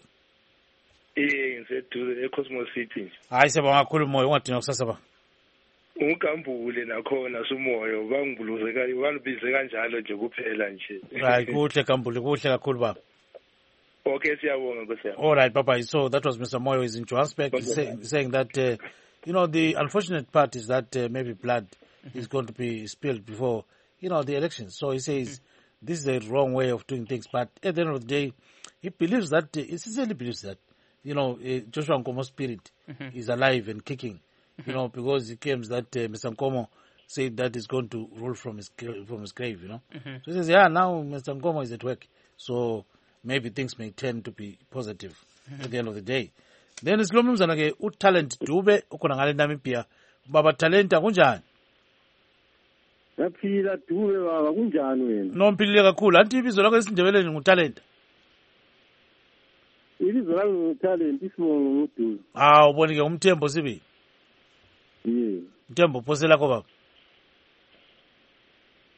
Eh ngiseduze eCosmos City. Hayi siyabonga kakhulu Moyo ungadina kusasa ba. Ungambule nakhona sumoyo bangibuluze kayi banibize kanjalo nje kuphela nje. Hayi kuhle kambule kuhle kakhulu baba. Okay siyabonga Nkosi. All right bye. So that was Mister Moyo is in Johannesburg okay. saying, saying that uh, you know the unfortunate part is that uh, maybe blood mm-hmm. is going to be spilled before you know the elections. So he says mm-hmm. this is the wrong way of doing things, but at the end of the day he believes that uh, he sincerely believes that you know uh, Joshua Nkomo's spirit mm-hmm. is alive and kicking. You know, because he claims that uh, Mister Nkomo said that he's going to rule from his from his grave, you know. Mm-hmm. So he says, yeah, now Mister Nkomo is at work. So maybe things may tend to be positive mm-hmm. at the end of the day. Then isilombe mzana ke utalent Dube ukhona ngale Namibia. Baba talent akunjani? Yaphila Dube baba kunjani wena? Nomphilile kakhulu. Anti ibizo lakho esindebeleni ngutalent. Ibizo lakho ngutalent isibongo nguDube. Ah, ubonike umthembo sibi. Yeah. Mthembo phosela ko baba.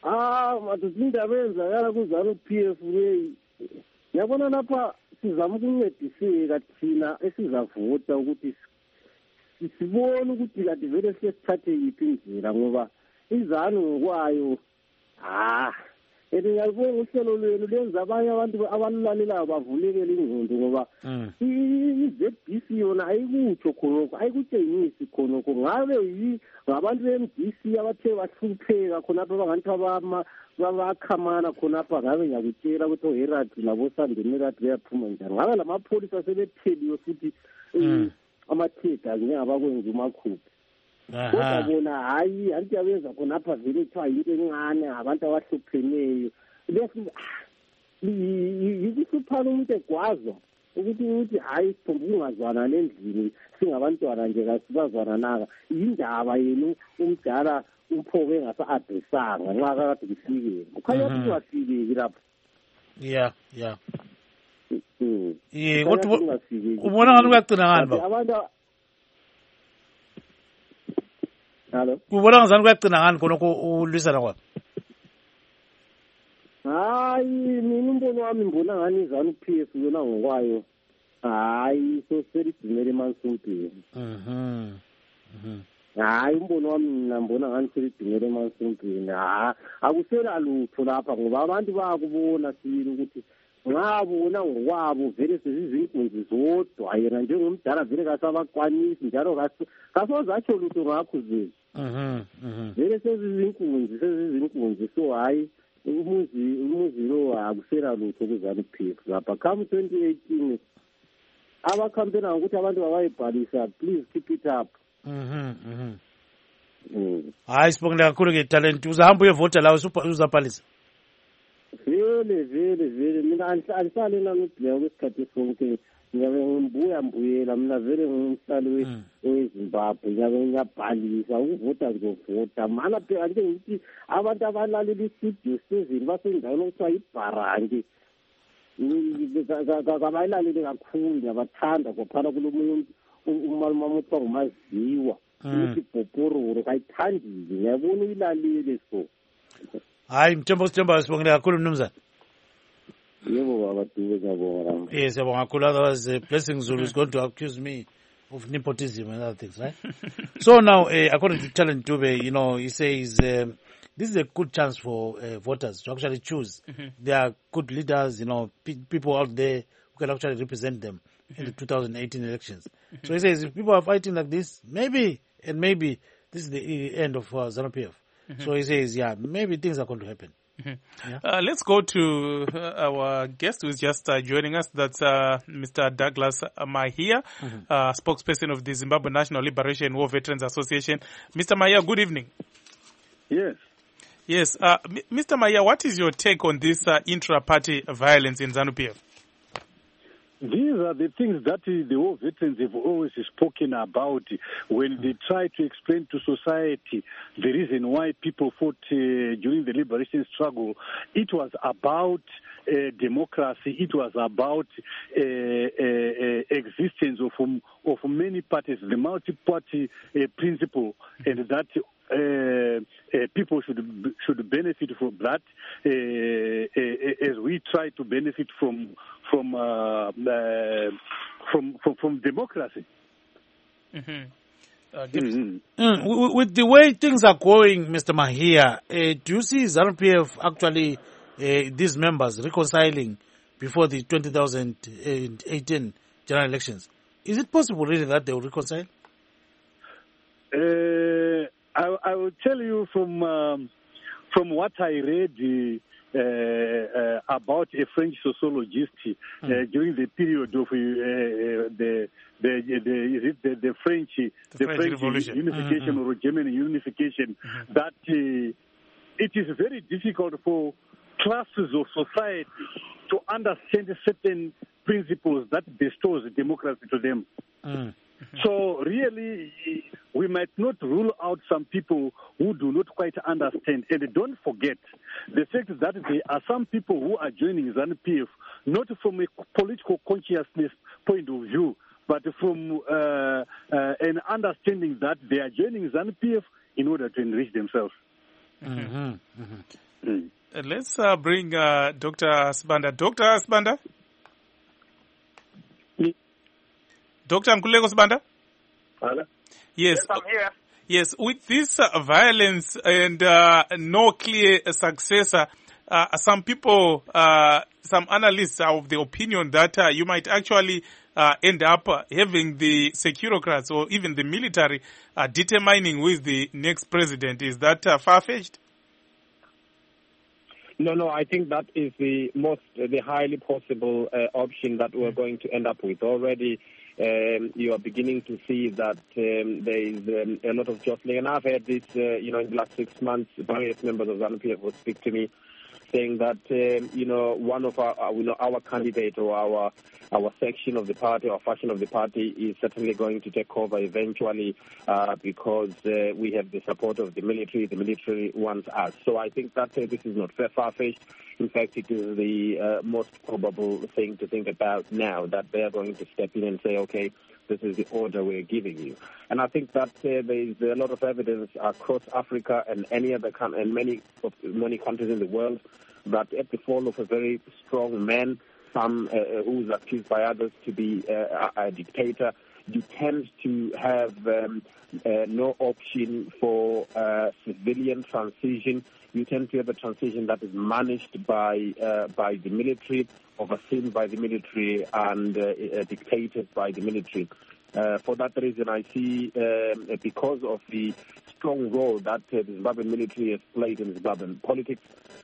Ah, madodindaba eyenzakala ku-ZANU-P F leyi. Yabona lapha sizama ukuncediseka thina esizavota ukuthi sibone ukuthi kade vele sesithathe yiphi indlela ngoba izanu ngokwayo ah ede ngiyalibonga uhlelo lwenu lenza abanye abantu abalulalelayo bavulekele ingqondo ngoba i-Z B C yona ayikutsho khonokho ayikutshengisi khonokho ngabe yi ngabantu be-M D C abathe bahlupheka khonapha abanganthi babakhamana khonapha ngabe ngiyakutshela ukuthi oHerald nabo-Sandemirad beyaphuma njani ngabe la mapholisa sebetheliwe futhi amatheda njengabakwenza umakhuphi kodwa bona hayi anti yabenza khonapha vele kuthiwa yinto encane abantu abahlupheneyo bese yikuhluphana umuntu egwazwa ukuthi ukuthi hayi siphombe ukungazwana nendlini singabantwana nje kasibazwana naka yindaba yenu umdala uphoke ngasa-adresanga nxa kakade kufikele kukhanya ukuthi wafikeki lapho ya ya ye kodwa ubona ngani kuyagcina ngani ba abantu Hello. Kubona ngazani kuyagcina ngani khonokho ulwisana kwakho? Hayi mina umbono wami ngibona ngani izanu-P F yona ngokwayo. Hayi so seligcinele emansumpini. Mhm. Mhm. Hayi umbono wami mina ngibona ngani seligcinele emansumpini. Ha akusela lutho lapha ngoba abantu bayakubona sini ukuthi nxa bona ngokwabo vele sezizinkunzi zodwa yena njengomdala vele kasabaqwanisi njalo kasozatsho lutho ngakho zini. Mhm. Mhm. Vele sezizinkunzi sezizinkunzi so hayi umuzi umuzi lo akusela lutho ku-ZANU-P F lapha come twenty eighteen abakhampena ngokuthi abantu babayibhalisa please keep it up. Mhm. Mhm. Hayi sibongela kakhulu ke talent uzahamba uyevota la uzabhalisa. Vele vele vele mina angihlali nanobhleya kwesikhathi sonke ngiyabe ngibuya mbuyela mina vele ngumhlali weZimbabwe ngiyabe ngiyabhalisa ukuvota ngizovota mana phela nje ngithi abantu abalalela i-studio seven basendaweni okuthiwa yibharange kabayilalele kakhulu ngiyabathanda kophana kulomunye umalumama othiwa ngumaziwa ukuthi ibhopororo kayithandile ngiyabona uyilalele so. Hayi mthembo sithemba sibongela kakhulu mnumzana. Yebo baba Dube ngiyabonga. Yes, siyabonga kakhulu. Otherwise uh, Blessing Zulu is going to accuse me of nepotism and other things, right? So now, uh, according to Talent Dube, you know, he says um, this is a good chance for uh, voters to actually choose. Mm-hmm. There are good leaders, you know, pe people out there who can actually represent them mm-hmm. in the two thousand eighteen elections. Mm-hmm. So he says if people are fighting like this, maybe, and maybe this is the end of uh, ZANU-P F. Mm-hmm. So he says, yeah, maybe things are going to happen. Mm-hmm. Yeah. Uh, let's go to uh, our guest who is just uh, joining us. That's uh, Mister Douglas Mahia, mm-hmm. uh, spokesperson of the Zimbabwe National Liberation War Veterans Association. Mister Mahia, good evening. Yes. Yes. Uh, Mister Mahia, what is your take on this uh, intra-party violence in ZANU-P F? These are the things that the war veterans have always spoken about when they try to explain to society the reason why people fought uh, during the liberation struggle. It was about uh, democracy. It was about uh, uh, uh, existence of, um, of many parties, the multi-party uh, principle, and that Uh, uh, people should should benefit from that uh, uh, as we try to benefit from from uh, uh, from, from from democracy. Mm-hmm. Uh, mm-hmm. Mm, with the way things are going, Mister Mahia, uh, do you see ZANU-P F actually uh, these members reconciling before the twenty eighteen general elections? Is it possible really that they will reconcile? Uh, I, I will tell you from um, from what I read uh, uh, about a French sociologist uh, mm. during the period of uh, the, the, the, is it the, the French the, the French, French Revolution. unification mm-hmm. or German unification, mm-hmm. that uh, it is very difficult for classes of society to understand certain principles that bestows democracy to them. Mm. So really, we might not rule out some people who do not quite understand. And don't forget the fact that there are some people who are joining ZANU-P F not from a political consciousness point of view, but from uh, uh, an understanding that they are joining ZANU-P F in order to enrich themselves. Mm-hmm. Mm-hmm. Mm. Uh, let's uh, bring uh, Doctor Sibanda. Doctor Sibanda? Mm. Doctor Nkululeko Sibanda? Hello? Yes. Yes, I'm here. Yes, with this uh, violence and uh, no clear successor, uh, some people, uh, some analysts are of the opinion that uh, you might actually uh, end up uh, having the securocrats or even the military uh, determining who is the next president. Is that uh, far-fetched? No, no, I think that is the most, uh, the highly possible uh, option that we're going to end up with. Already, um, you are beginning to see that um, there is um, a lot of jostling. And I've had this, uh, you know, in the last six months, various members of ZANU-P F will speak to me saying that, um, you know, one of our, uh, you know, our candidate or our our section of the party, our faction of the party is certainly going to take over eventually uh, because uh, we have the support of the military. The military wants us. So I think that uh, this is not far-fetched. In fact, it is the uh, most probable thing to think about now, that they are going to step in and say, okay, this is the order we're giving you. And I think that uh, there is a lot of evidence across Africa and any other con- and many of many countries in the world that at the fall of a very strong man, some uh, who is accused by others to be uh, a, a dictator, you tend to have um, uh, no option for uh, civilian transition. You tend to have a transition that is managed by uh, by the military, overseen by the military, and uh, uh, dictated by the military. Uh, for that reason, I see, um, because of the strong role that uh, the Zimbabwean military has played in Zimbabwean politics,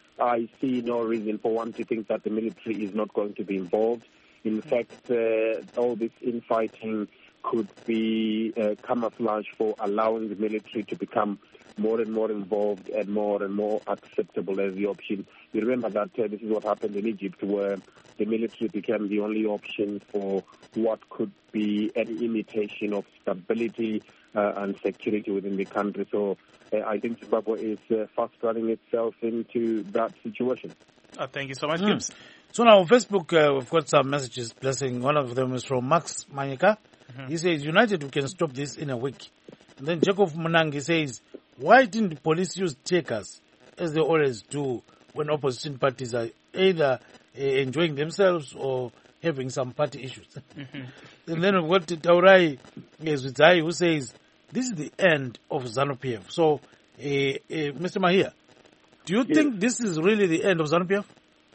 I see no reason for one to think that the military is not going to be involved. In fact, uh, all this infighting could be uh, camouflage for allowing the military to become more and more involved and more and more acceptable as the option. You remember that uh, this is what happened in Egypt, where the military became the only option for what could be any imitation of stability uh, and security within the country. So uh, I think Zimbabwe is uh, fast running itself into that situation. Uh, thank you so much, Mm. Gibbs. So now on Facebook, uh, we've got some messages blessing. One of them is from Max Manyika. Mm-hmm. He says, United, we can stop this in a week. And then Jacob Munangi says, why didn't the police use tear gas, as they always do when opposition parties are either uh, enjoying themselves or having some party issues? Mm-hmm. And then we've got Taurai Zwidzai, who says, this is the end of ZANU-P F. So, uh, uh, Mister Mahia, do you yes. think this is really the end of ZANU-P F?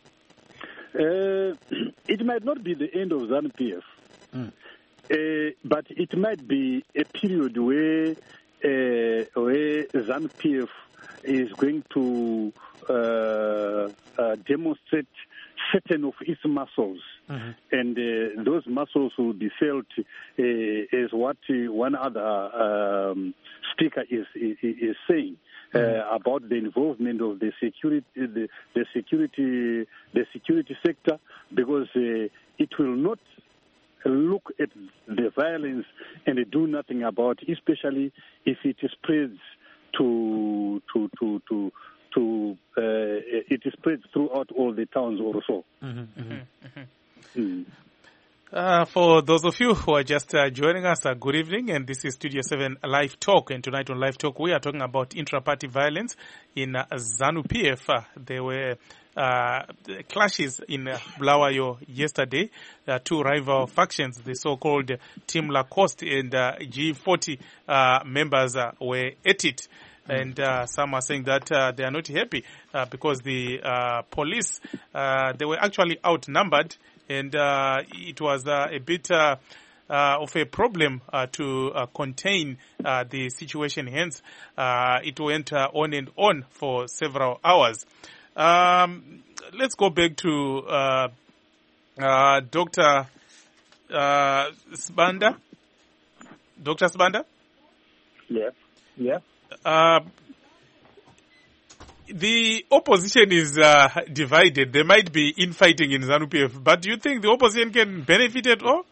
Uh, it might not be the end of ZANU-P F, mm. uh, but it might be a period where uh, where ZANU-P F is going to uh, uh, demonstrate certain of its muscles, mm-hmm. and uh, those muscles will be felt uh, as what uh, one other um, speaker is, is, is saying. Uh, about the involvement of the security, the, the security, the security sector, because uh, it will not look at the violence and do nothing about it, especially if it spreads to to to to to uh, it spreads throughout all the towns or so. Mm-hmm, mm-hmm, mm-hmm. Mm. Uh, for those of you who are just uh, joining us, uh, good evening, and this is Studio seven Live Talk, and tonight on Live Talk we are talking about intra-party violence in uh, ZANU-P F. Uh, there were uh, clashes in uh, Bulawayo yesterday. Uh, two rival factions, the so-called Team Lacoste and uh, G forty uh, members uh, were at it. And uh, some are saying that uh, they are not happy uh, because the uh, police, uh, they were actually outnumbered, and uh, it was uh, a bit uh, uh, of a problem uh, to uh, contain uh, the situation. Hence, uh, it went uh, on and on for several hours. Um, let's go back to uh, uh, Doctor Uh, Sibanda. Doctor Sibanda? Yes. Yeah. Uh, the opposition is uh, divided. There might be infighting in ZANU-P F, but do you think the opposition can benefit at all?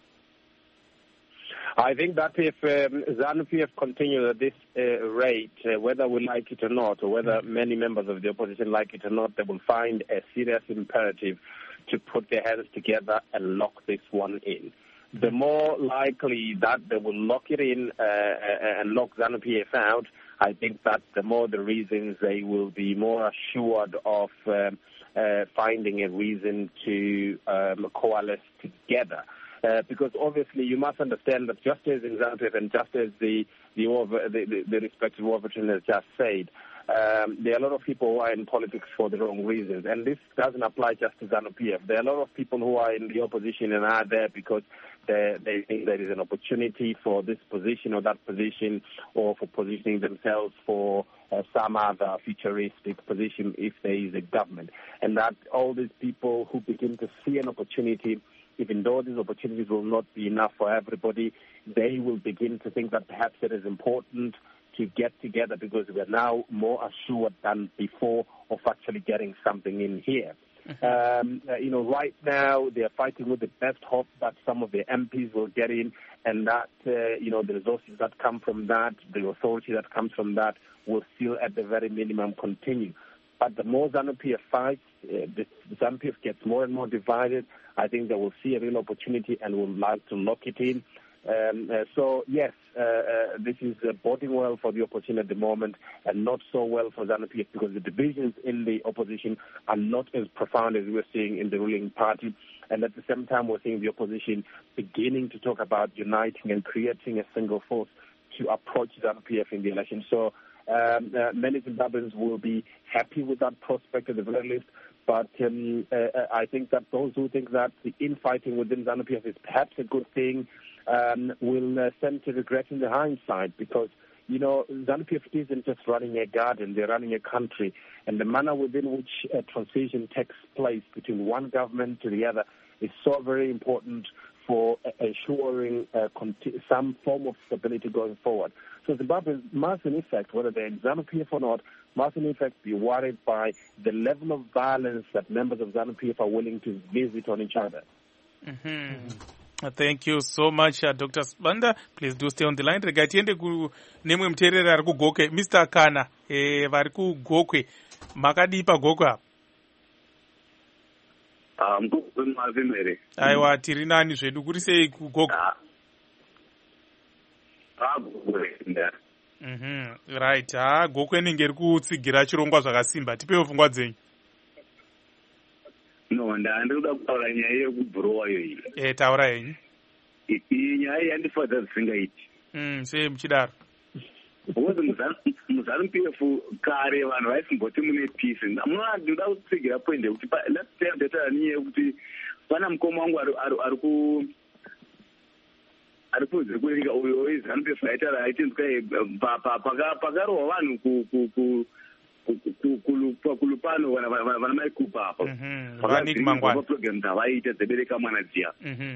I think that if um, ZANU-P F continues at this uh, rate, uh, whether we like it or not, or whether many members of the opposition like it or not, they will find a serious imperative to put their hands together and lock this one in. The more likely that they will lock it in uh, and lock ZANU-P F out, I think that the more the reasons, they will be more assured of um, uh, finding a reason to um, coalesce together. Uh, because obviously you must understand that just as in ZANU-P F and just as the the, the, the, the respective war veteran has just said, um, there are a lot of people who are in politics for the wrong reasons. And this doesn't apply just to ZANU-P F. There are a lot of people who are in the opposition and are there because they, they think there is an opportunity for this position or that position, or for positioning themselves for uh, some other futuristic position if there is a government. And that all these people who begin to see an opportunity, even though these opportunities will not be enough for everybody, they will begin to think that perhaps it is important to get together because we are now more assured than before of actually getting something in here. Um, uh, you know, right now they are fighting with the best hope that some of the M Ps will get in, and that, uh, you know, the resources that come from that, the authority that comes from that will still at the very minimum continue. But the more ZANU-P F fights, uh, the, the ZANU-P F gets more and more divided. I think they will see a real opportunity and will like to lock it in. Um, uh, so, yes, uh, uh, this is uh, boding well for the opposition at the moment and not so well for ZANU-P F because the divisions in the opposition are not as profound as we're seeing in the ruling party. And at the same time, we're seeing the opposition beginning to talk about uniting and creating a single force to approach ZANU-P F in the election. So um, uh, many Zimbabweans will be happy with that prospect at the very least. But um, uh, I think that those who think that the infighting within ZANU-P F is perhaps a good thing um, will uh, tend to regret in the hindsight because, you know, ZANU-P F isn't just running a garden, they're running a country. And the manner within which uh, transition takes place between one government to the other is so very important for uh, ensuring uh, conti- some form of stability going forward. So Zimbabwe must, in effect, whether they're in ZANU-P F or not, must in effect be worried by the level of violence that members of ZANU-P F are willing to visit on each other. Mm-hmm. Mm-hmm. Thank you so much, uh, Doctor Sibanda. Please do stay on the line. Rega tiende ku nemwe muteereri ari kugokwe. Mister Kana, eh, vari kugokwe. Makadii pagokwe apa? Ah, mugokwe mavimere. Aiwa, tiri nani zvedu kuri sei kugokwe? Ah, gokwe nda. Mhm. Right. Ah, gokwe ninge rikutsigira chirongwa zvakasimba. Tipewo pfungwa dzenyu. No, nda ndikuda kutaura nyaya yekubhurowa yoyi. Eh, taura henyu. Iyi nyaya yandifadza zvisingaiti. Mm, sei muchidaro? Because muZANU-P F kare vanhu vaisimboti mune peace. Munoda ndinoda kutsigira point yekuti let's say data niye kuti pana mukoma wangu ari ari ku ari kunze kunyika uyo weZANU-P F aitara aitinzwa pakarohwa vanhu ku kulupano vana maikupa apo program dzavaiita dzebereka mwana dziya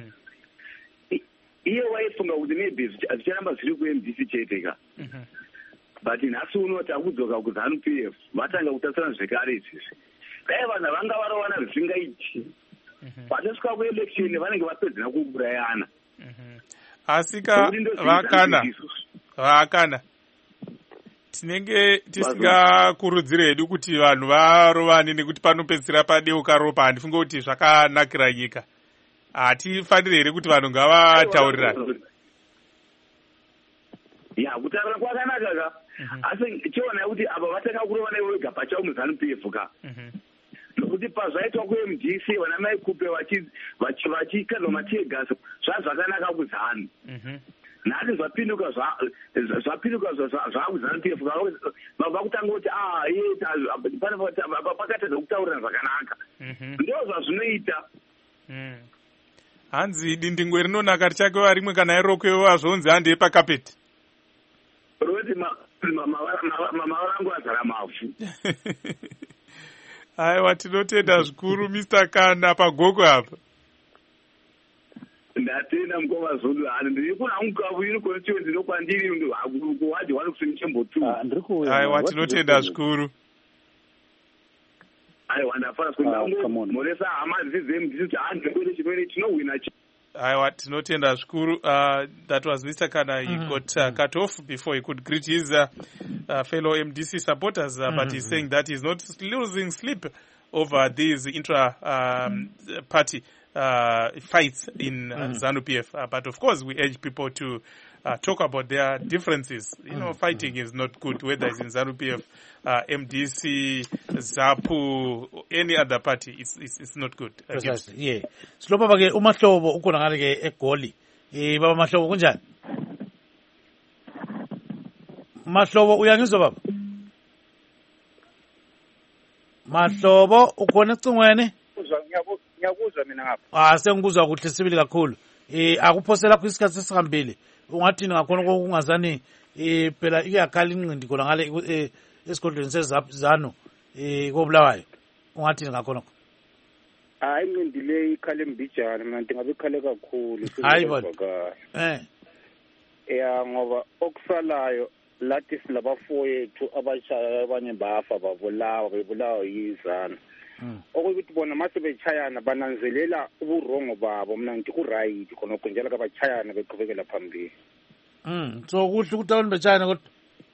iye waifunga kuti maybe zvicharamba zviri ku-M D C chete ka but nhasi uno takudzoka kuZANU-P F vatanga kutarisana zvekare izvizvi dai vanhu vanga varowana zvisingaiti vatasvika kuelection vanenge vapedzana kuurayana asika vakana vakana tinenge tisingakurudzire hedu kuti vanhu varovane nekuti panopedzisira padeuka ropa. Handifunge kuti zvakanakira nyika. Hatifaniri here kuti vanhu ngavataurirane. Ya, kutaura kwakanaka ka. Asi chiona kuti aba vatanga kurovana vega pachavo muZANU-P F ka. Nokuti pazvaitwa ku-M D C vana maikupe vachikandwa matiyegasi zvazvakanaka kuZANU. Nhasi zvapinduka zvapinduka zvakuZANU-P F vakutanga kuti ah iye pakatadza kutaurira zvakanaka. Ndo zvazvinoita. Hanzi dindingwe rinonaka richakewa rimwe kana irokwewo azvonzi handi yepakapeti. Roti mavara angu azara mavhu. Aiwa, tinotenda zvikuru Mister Kana pagoko apa. Ndatenda mukoma zvondo hani ndiri kuna mukavu iri constituency nokwandiri kuwadhi wani kusini chembo two. Aiwa, tinotenda zvikuru. Aiwa, ndafara kuti moresa hama dzidze mdzidzi handi kwete chimene chinowina. Aiwa, tinotenda zvikuru. Uh, that was Mister Kana. He mm. got uh, cut off before he could greet his uh, uh, fellow M D C supporters, uh, mm. but he's saying that he's not losing sleep over these intra-party um, uh, fights in uh, mm. ZANU-P F. Uh, but of course, we urge people to uh, talk about their differences. You know, mm. fighting mm. is not good, whether it's in ZANU-P F, uh, M D C, ZAPU, any other party. It's it's, it's not good. Uh, Precisely. Yeah. Slopa ke umahlobo ukhona ngale ke eGoli. Eh baba mahlobo kunjani? Mahlobo uyangizwa baba? Mahlobo ukhona ecingweni? Ngiyakuzwa mina ngapha. Ah sengikuzwa kuhle sibili kakhulu. Eh akuphosela ku isikhathi sesihambile. Ungathini ngakhona kokungazani eh phela iyakhala inqindi khona ngale esigodlweni sezanu eh koBulawayo. Ungathini ngakhona? Hayi inqindi le ikhale mbijana mina ngingabe ikhale kakhulu. Hayi bona. Eh. Ya ngoba okusalayo lathi silabafowethu abashaya abanye bafa babulawa bebulawa yizana. Okuthi bona mase bechayana bananzelela uburongo babo mina ngithi ku right khona konjela kabachayana beqhubekela phambili. Mm so kuhle ukuthi abantu bechayana kodwa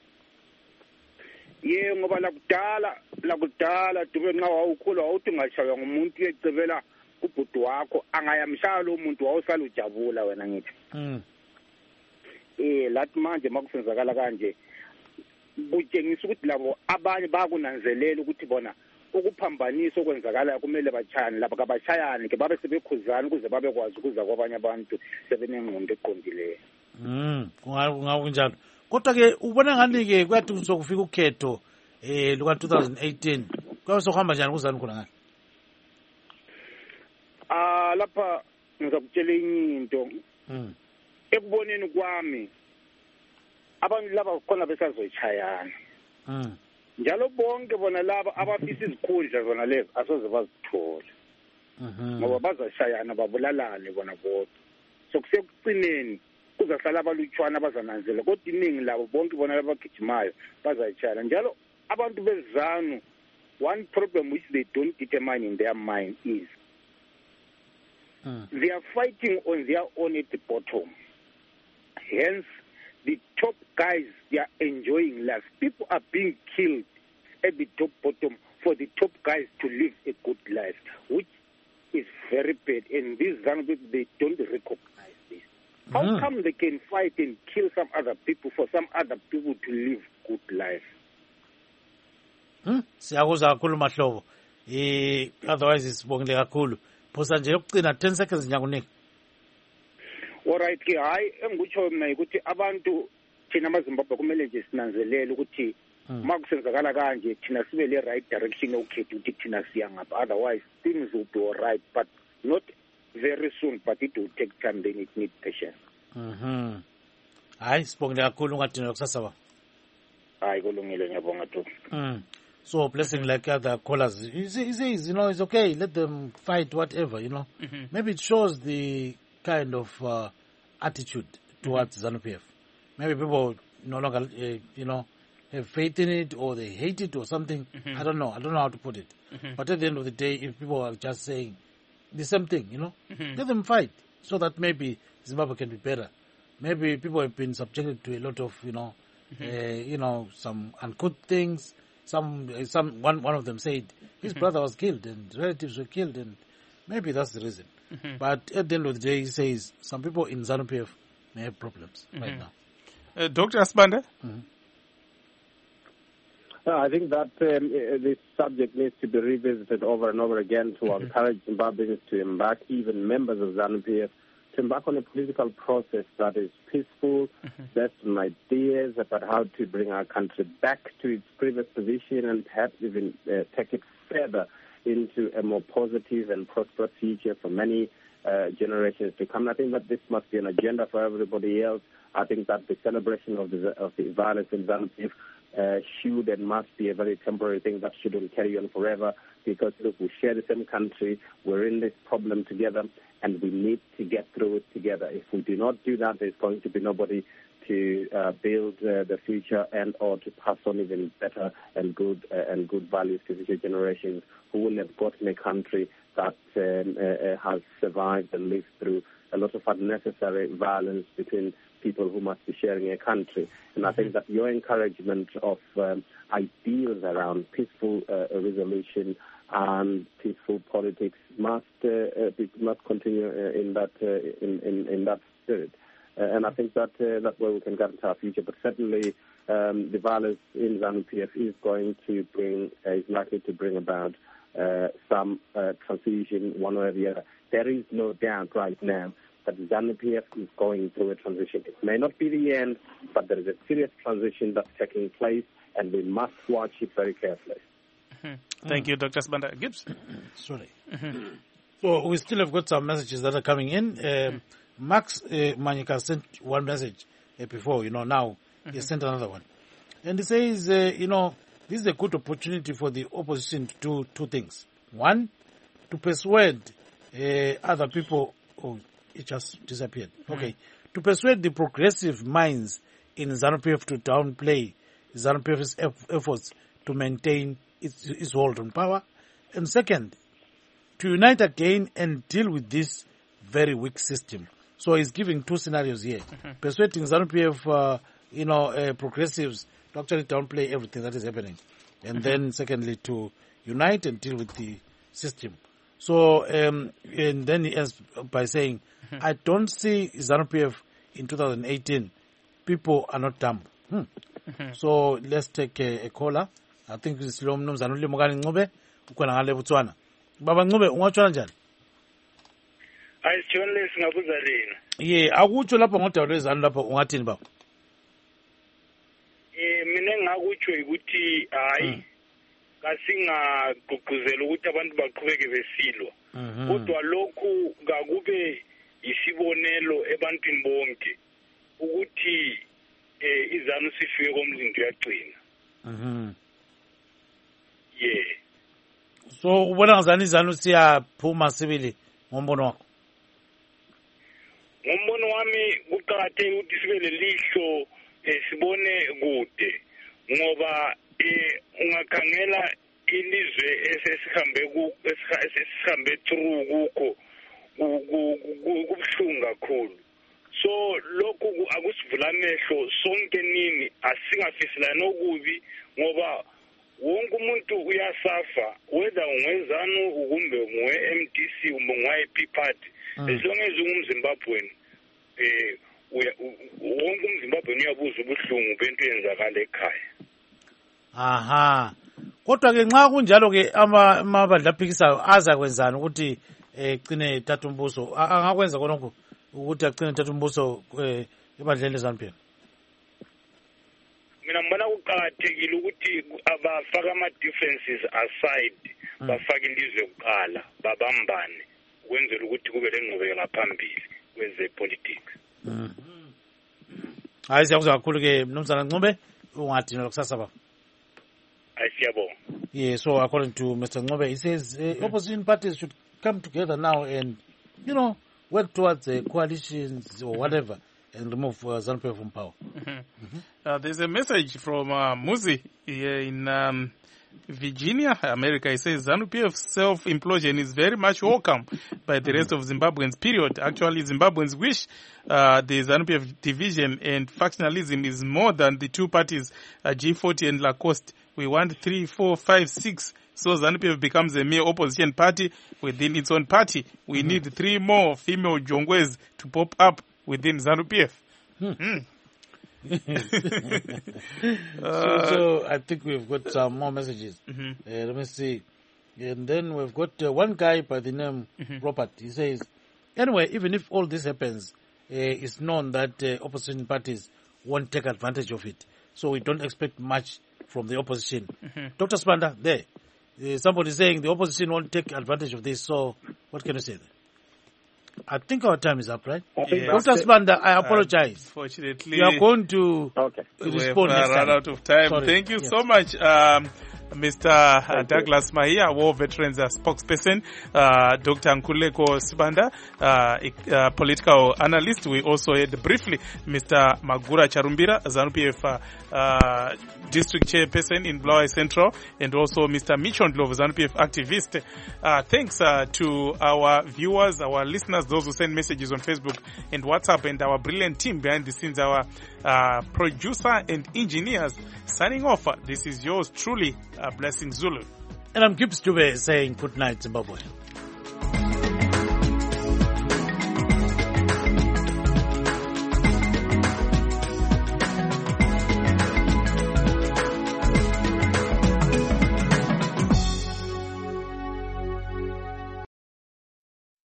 ye ngoba la kudala la kudala dube nxa wawukhula wawuthi ngashaywa ngumuntu uyecebela ubhuti wakho angayamshaya lo muntu wawusala ujabula wena ngithi. Mm eh lathi manje makusenzakala kanje kutshengisa ukuthi labo abanye bakunanzelela ukuthi bona ukuphambanisa okwenzakala kumele bachayane lapha kabachayane ke babe sebekhuzana ukuze babekwazi ukuza kwabanye abantu sebenengqondo eqondileyo. Mm kungakunjalo kodwa ke ubona ngani ke kwathi uzokufika ukhetho eh luka twenty eighteen kwabe sokuhamba njani kuzani khona ngani? Ah lapha ngizakutshela into. Mm ekuboneni kwami abantu laba khona besazochayana. Mm njalo bonke bona laba abafisa izikhundla zona lezi asoze bazithola. Mhm ngoba bazashayana babulalane bona bodwa. So kusekucineni kuzahlala abalutshwana bazananzela kodwa iningi labo bonke bona labagijimayo bazayitshayana. Njalo abantu bezanu one problem which they don't determine in their mind is mm. they are fighting on their own at the bottom. Hence, the top guys, they are enjoying life. People are being killed at the top bottom for the top guys to live a good life, which is very bad. And these young people, they don't recognize this. How mm. come they can fight and kill some other people for some other people to live good life? Hmm? Siyakuzwa kakhulu mahlobo. Eh otherwise sibongile kakhulu. Phosa nje yokucina ten seconds ngiyakunika. Alright ke hayi engikutsho mina ukuthi abantu thina amaZimbabwe kumele nje sinanzelele ukuthi makusenzakala kanje thina sibe le right direction ukhetha ukuthi thina siya ngapha, otherwise things will be alright but not very soon, but it will take time, then it needs patience. Mhm. Hayi sibongile kakhulu ungadinwa kusasa ba. Hayi kulungile ngiyabonga tu. Mm. So blessing like other callers, he says, you know, it's okay, let them fight whatever, you know. Mm-hmm. Maybe it shows the kind of uh, attitude towards mm-hmm. ZANU-P F. Maybe people no longer, uh, you know, have faith in it or they hate it or something. Mm-hmm. I don't know. I don't know how to put it. Mm-hmm. But at the end of the day, if people are just saying the same thing, you know, mm-hmm. let them fight so that maybe Zimbabwe can be better. Maybe people have been subjected to a lot of, you know, mm-hmm. uh, you know, some ungood things. Some, uh, some, one, one of them said his mm-hmm. brother was killed and relatives were killed, and maybe that's the reason. Mm-hmm. But at the end of the day, he says some people in ZANU-P F may have problems mm-hmm. right now. Uh, Doctor Asibanda? Mm-hmm. Uh, I think that um, uh, this subject needs to be revisited over and over again to mm-hmm. encourage Zimbabweans to embark, even members of ZANU-P F, to embark on a political process that is peaceful, mm-hmm. based on ideas about how to bring our country back to its previous position and perhaps even uh, take it further into a more positive and prosperous future for many uh, generations to come. I think that this must be an agenda for everybody else. I think that the celebration of the, of the violence in ZANU-P F uh, should and must be a very temporary thing that shouldn't carry on forever, because look, we share the same country, we're in this problem together, and we need to get through it together. If we do not do that, there's going to be nobody to uh, build uh, the future and or to pass on even better and good uh, and good values to future generations who will have gotten a country that um, uh, has survived and lived through a lot of unnecessary violence between people who must be sharing a country. And I think that your encouragement of um, ideals around peaceful uh, resolution and peaceful politics must uh, uh, be, must continue uh, in that uh, in, in in that spirit. Uh, and I think that uh, that way we can guarantee our future. But certainly, um, the violence in ZANU-P F is going to bring uh, is likely to bring about uh, some uh, transition one way or the other. There is no doubt right now that ZANU-P F is going through a transition. It may not be the end, but there is a serious transition that's taking place, and we must watch it very carefully. Mm-hmm. Thank mm. you, Doctor Sibanda. Gibbs? Sorry. Mm-hmm. So we still have got some messages that are coming in. Uh, mm. Max uh, Manyika sent one message uh, before, you know, now mm-hmm. he sent another one. And he says, uh, you know, this is a good opportunity for the opposition to do two things. One, to persuade uh, other people. Oh, it just disappeared. Mm-hmm. Okay. To persuade the progressive minds in ZANU-P F to downplay ZANU-P F's efforts to maintain its, its hold on power. And second, to unite again and deal with this very weak system. So he's giving two scenarios here. Mm-hmm. Persuading ZANU-P F, uh, you know, uh, progressives to actually downplay everything that is happening. And mm-hmm. then secondly, to unite and deal with the system. So, um, and then he ends by saying, mm-hmm. I don't see ZANU-P F in two thousand eighteen. People are not dumb. Hmm. Mm-hmm. So let's take a, a caller. I think it's Lom Nomzanuli Mogani Ngobe, Ukwana Hale Botswana. Baba Ngobe, ungatshona njani? Ayisijone singabuzalina. Ye, akutsho lapho ngodawule ZANU lapho ungathini baba? Eh mina ngakutsho ukuthi hayi kasingagqugquzela ukuthi abantu baqhubeke besilwa. Kodwa lokhu ngakube isibonelo ebantwini bonke ukuthi eh izanu sifike komlindo yaqina. Mhm. Yeah. So ubona ngazani izanu siyaphuma sibili ngombono wakho? Ngombono wami kuqakatheke ukuthi sibe lelihlo sibone kude ngoba eh ungakhangela ilizwe esesihambe ku esesihambe through kukho kubhlungu kakhulu. So lokhu akusivula amehlo sonke nini asingafiselana okubi ngoba wonke umuntu uyasafa whether ungwezanu kumbe ngwe M D C kumbe ngwe P party as long as ungumZimbabwean eh wonke umZimbabwean uyabuza ubuhlungu bento yenzakala ekhaya. Aha. Kodwa ke nxa kunjalo ke amabandla aphikisayo aza kwenzana ukuthi egcine thatha umbuso angakwenza konke ukuthi agcine thatha umbuso ebandleni leZANU-P F. Mina mbona kuqakathekile ukuthi abafaka ama differences aside bafake ilizwe kuqala babambane ukwenzela ukuthi kube lengqubekela phambili kweze politics. Mhm. Hayi siyakuzwa kakhulu ke Mnumzana Ncube ungathini lokusasa baba? Yeah, so according to Mister Ngobe, he says uh, mm-hmm. opposition parties should come together now and, you know, work towards uh, coalitions or whatever and remove uh, ZANU-P F from power. Mm-hmm. Mm-hmm. Uh, there's a message from uh, Muzi here in um, Virginia, America. He says ZANU-P F's self-implosion is very much welcome by the rest of Zimbabweans, period. Actually, Zimbabweans wish uh, the ZANU-P F division and factionalism is more than the two parties, uh, G forty and Lacoste. We want three, four, five, six. So ZANU-P F becomes a mere opposition party within its own party. We mm-hmm. need three more female Jongwes to pop up within ZANU-P F. Hmm. Mm. uh, so, so I think we've got some more messages. Mm-hmm. Uh, let me see. And then we've got uh, one guy by the name mm-hmm. Robert. He says, anyway, even if all this happens, uh, it's known that uh, opposition parties won't take advantage of it. So we don't expect much from the opposition. Mm-hmm. Doctor Sibanda, there. Uh, somebody saying the opposition won't take advantage of this. So what can you say there? I think our time is up, right? Yes. Doctor Sibanda, I apologize. Unfortunately, you are going to okay. respond next time. Run out of time. Sorry. Thank you yes. so much. Um, Mister Uh, Douglas Mahia, War Veterans uh, spokesperson, uh, Doctor Nkululeko Sibanda, uh, uh, political analyst. We also had briefly Mister Magura Charumbira, ZANU-P F uh, uh, district chairperson in Bulawayo Central, and also Mister Michondlo, ZANU-P F activist. Uh, thanks uh, to our viewers, our listeners, those who send messages on Facebook and WhatsApp, and our brilliant team behind the scenes, our uh, producer and engineers. Signing off, this is yours truly, uh, Blessing Zulu. And I'm Gibbs Dube saying good night, Zimbabwe.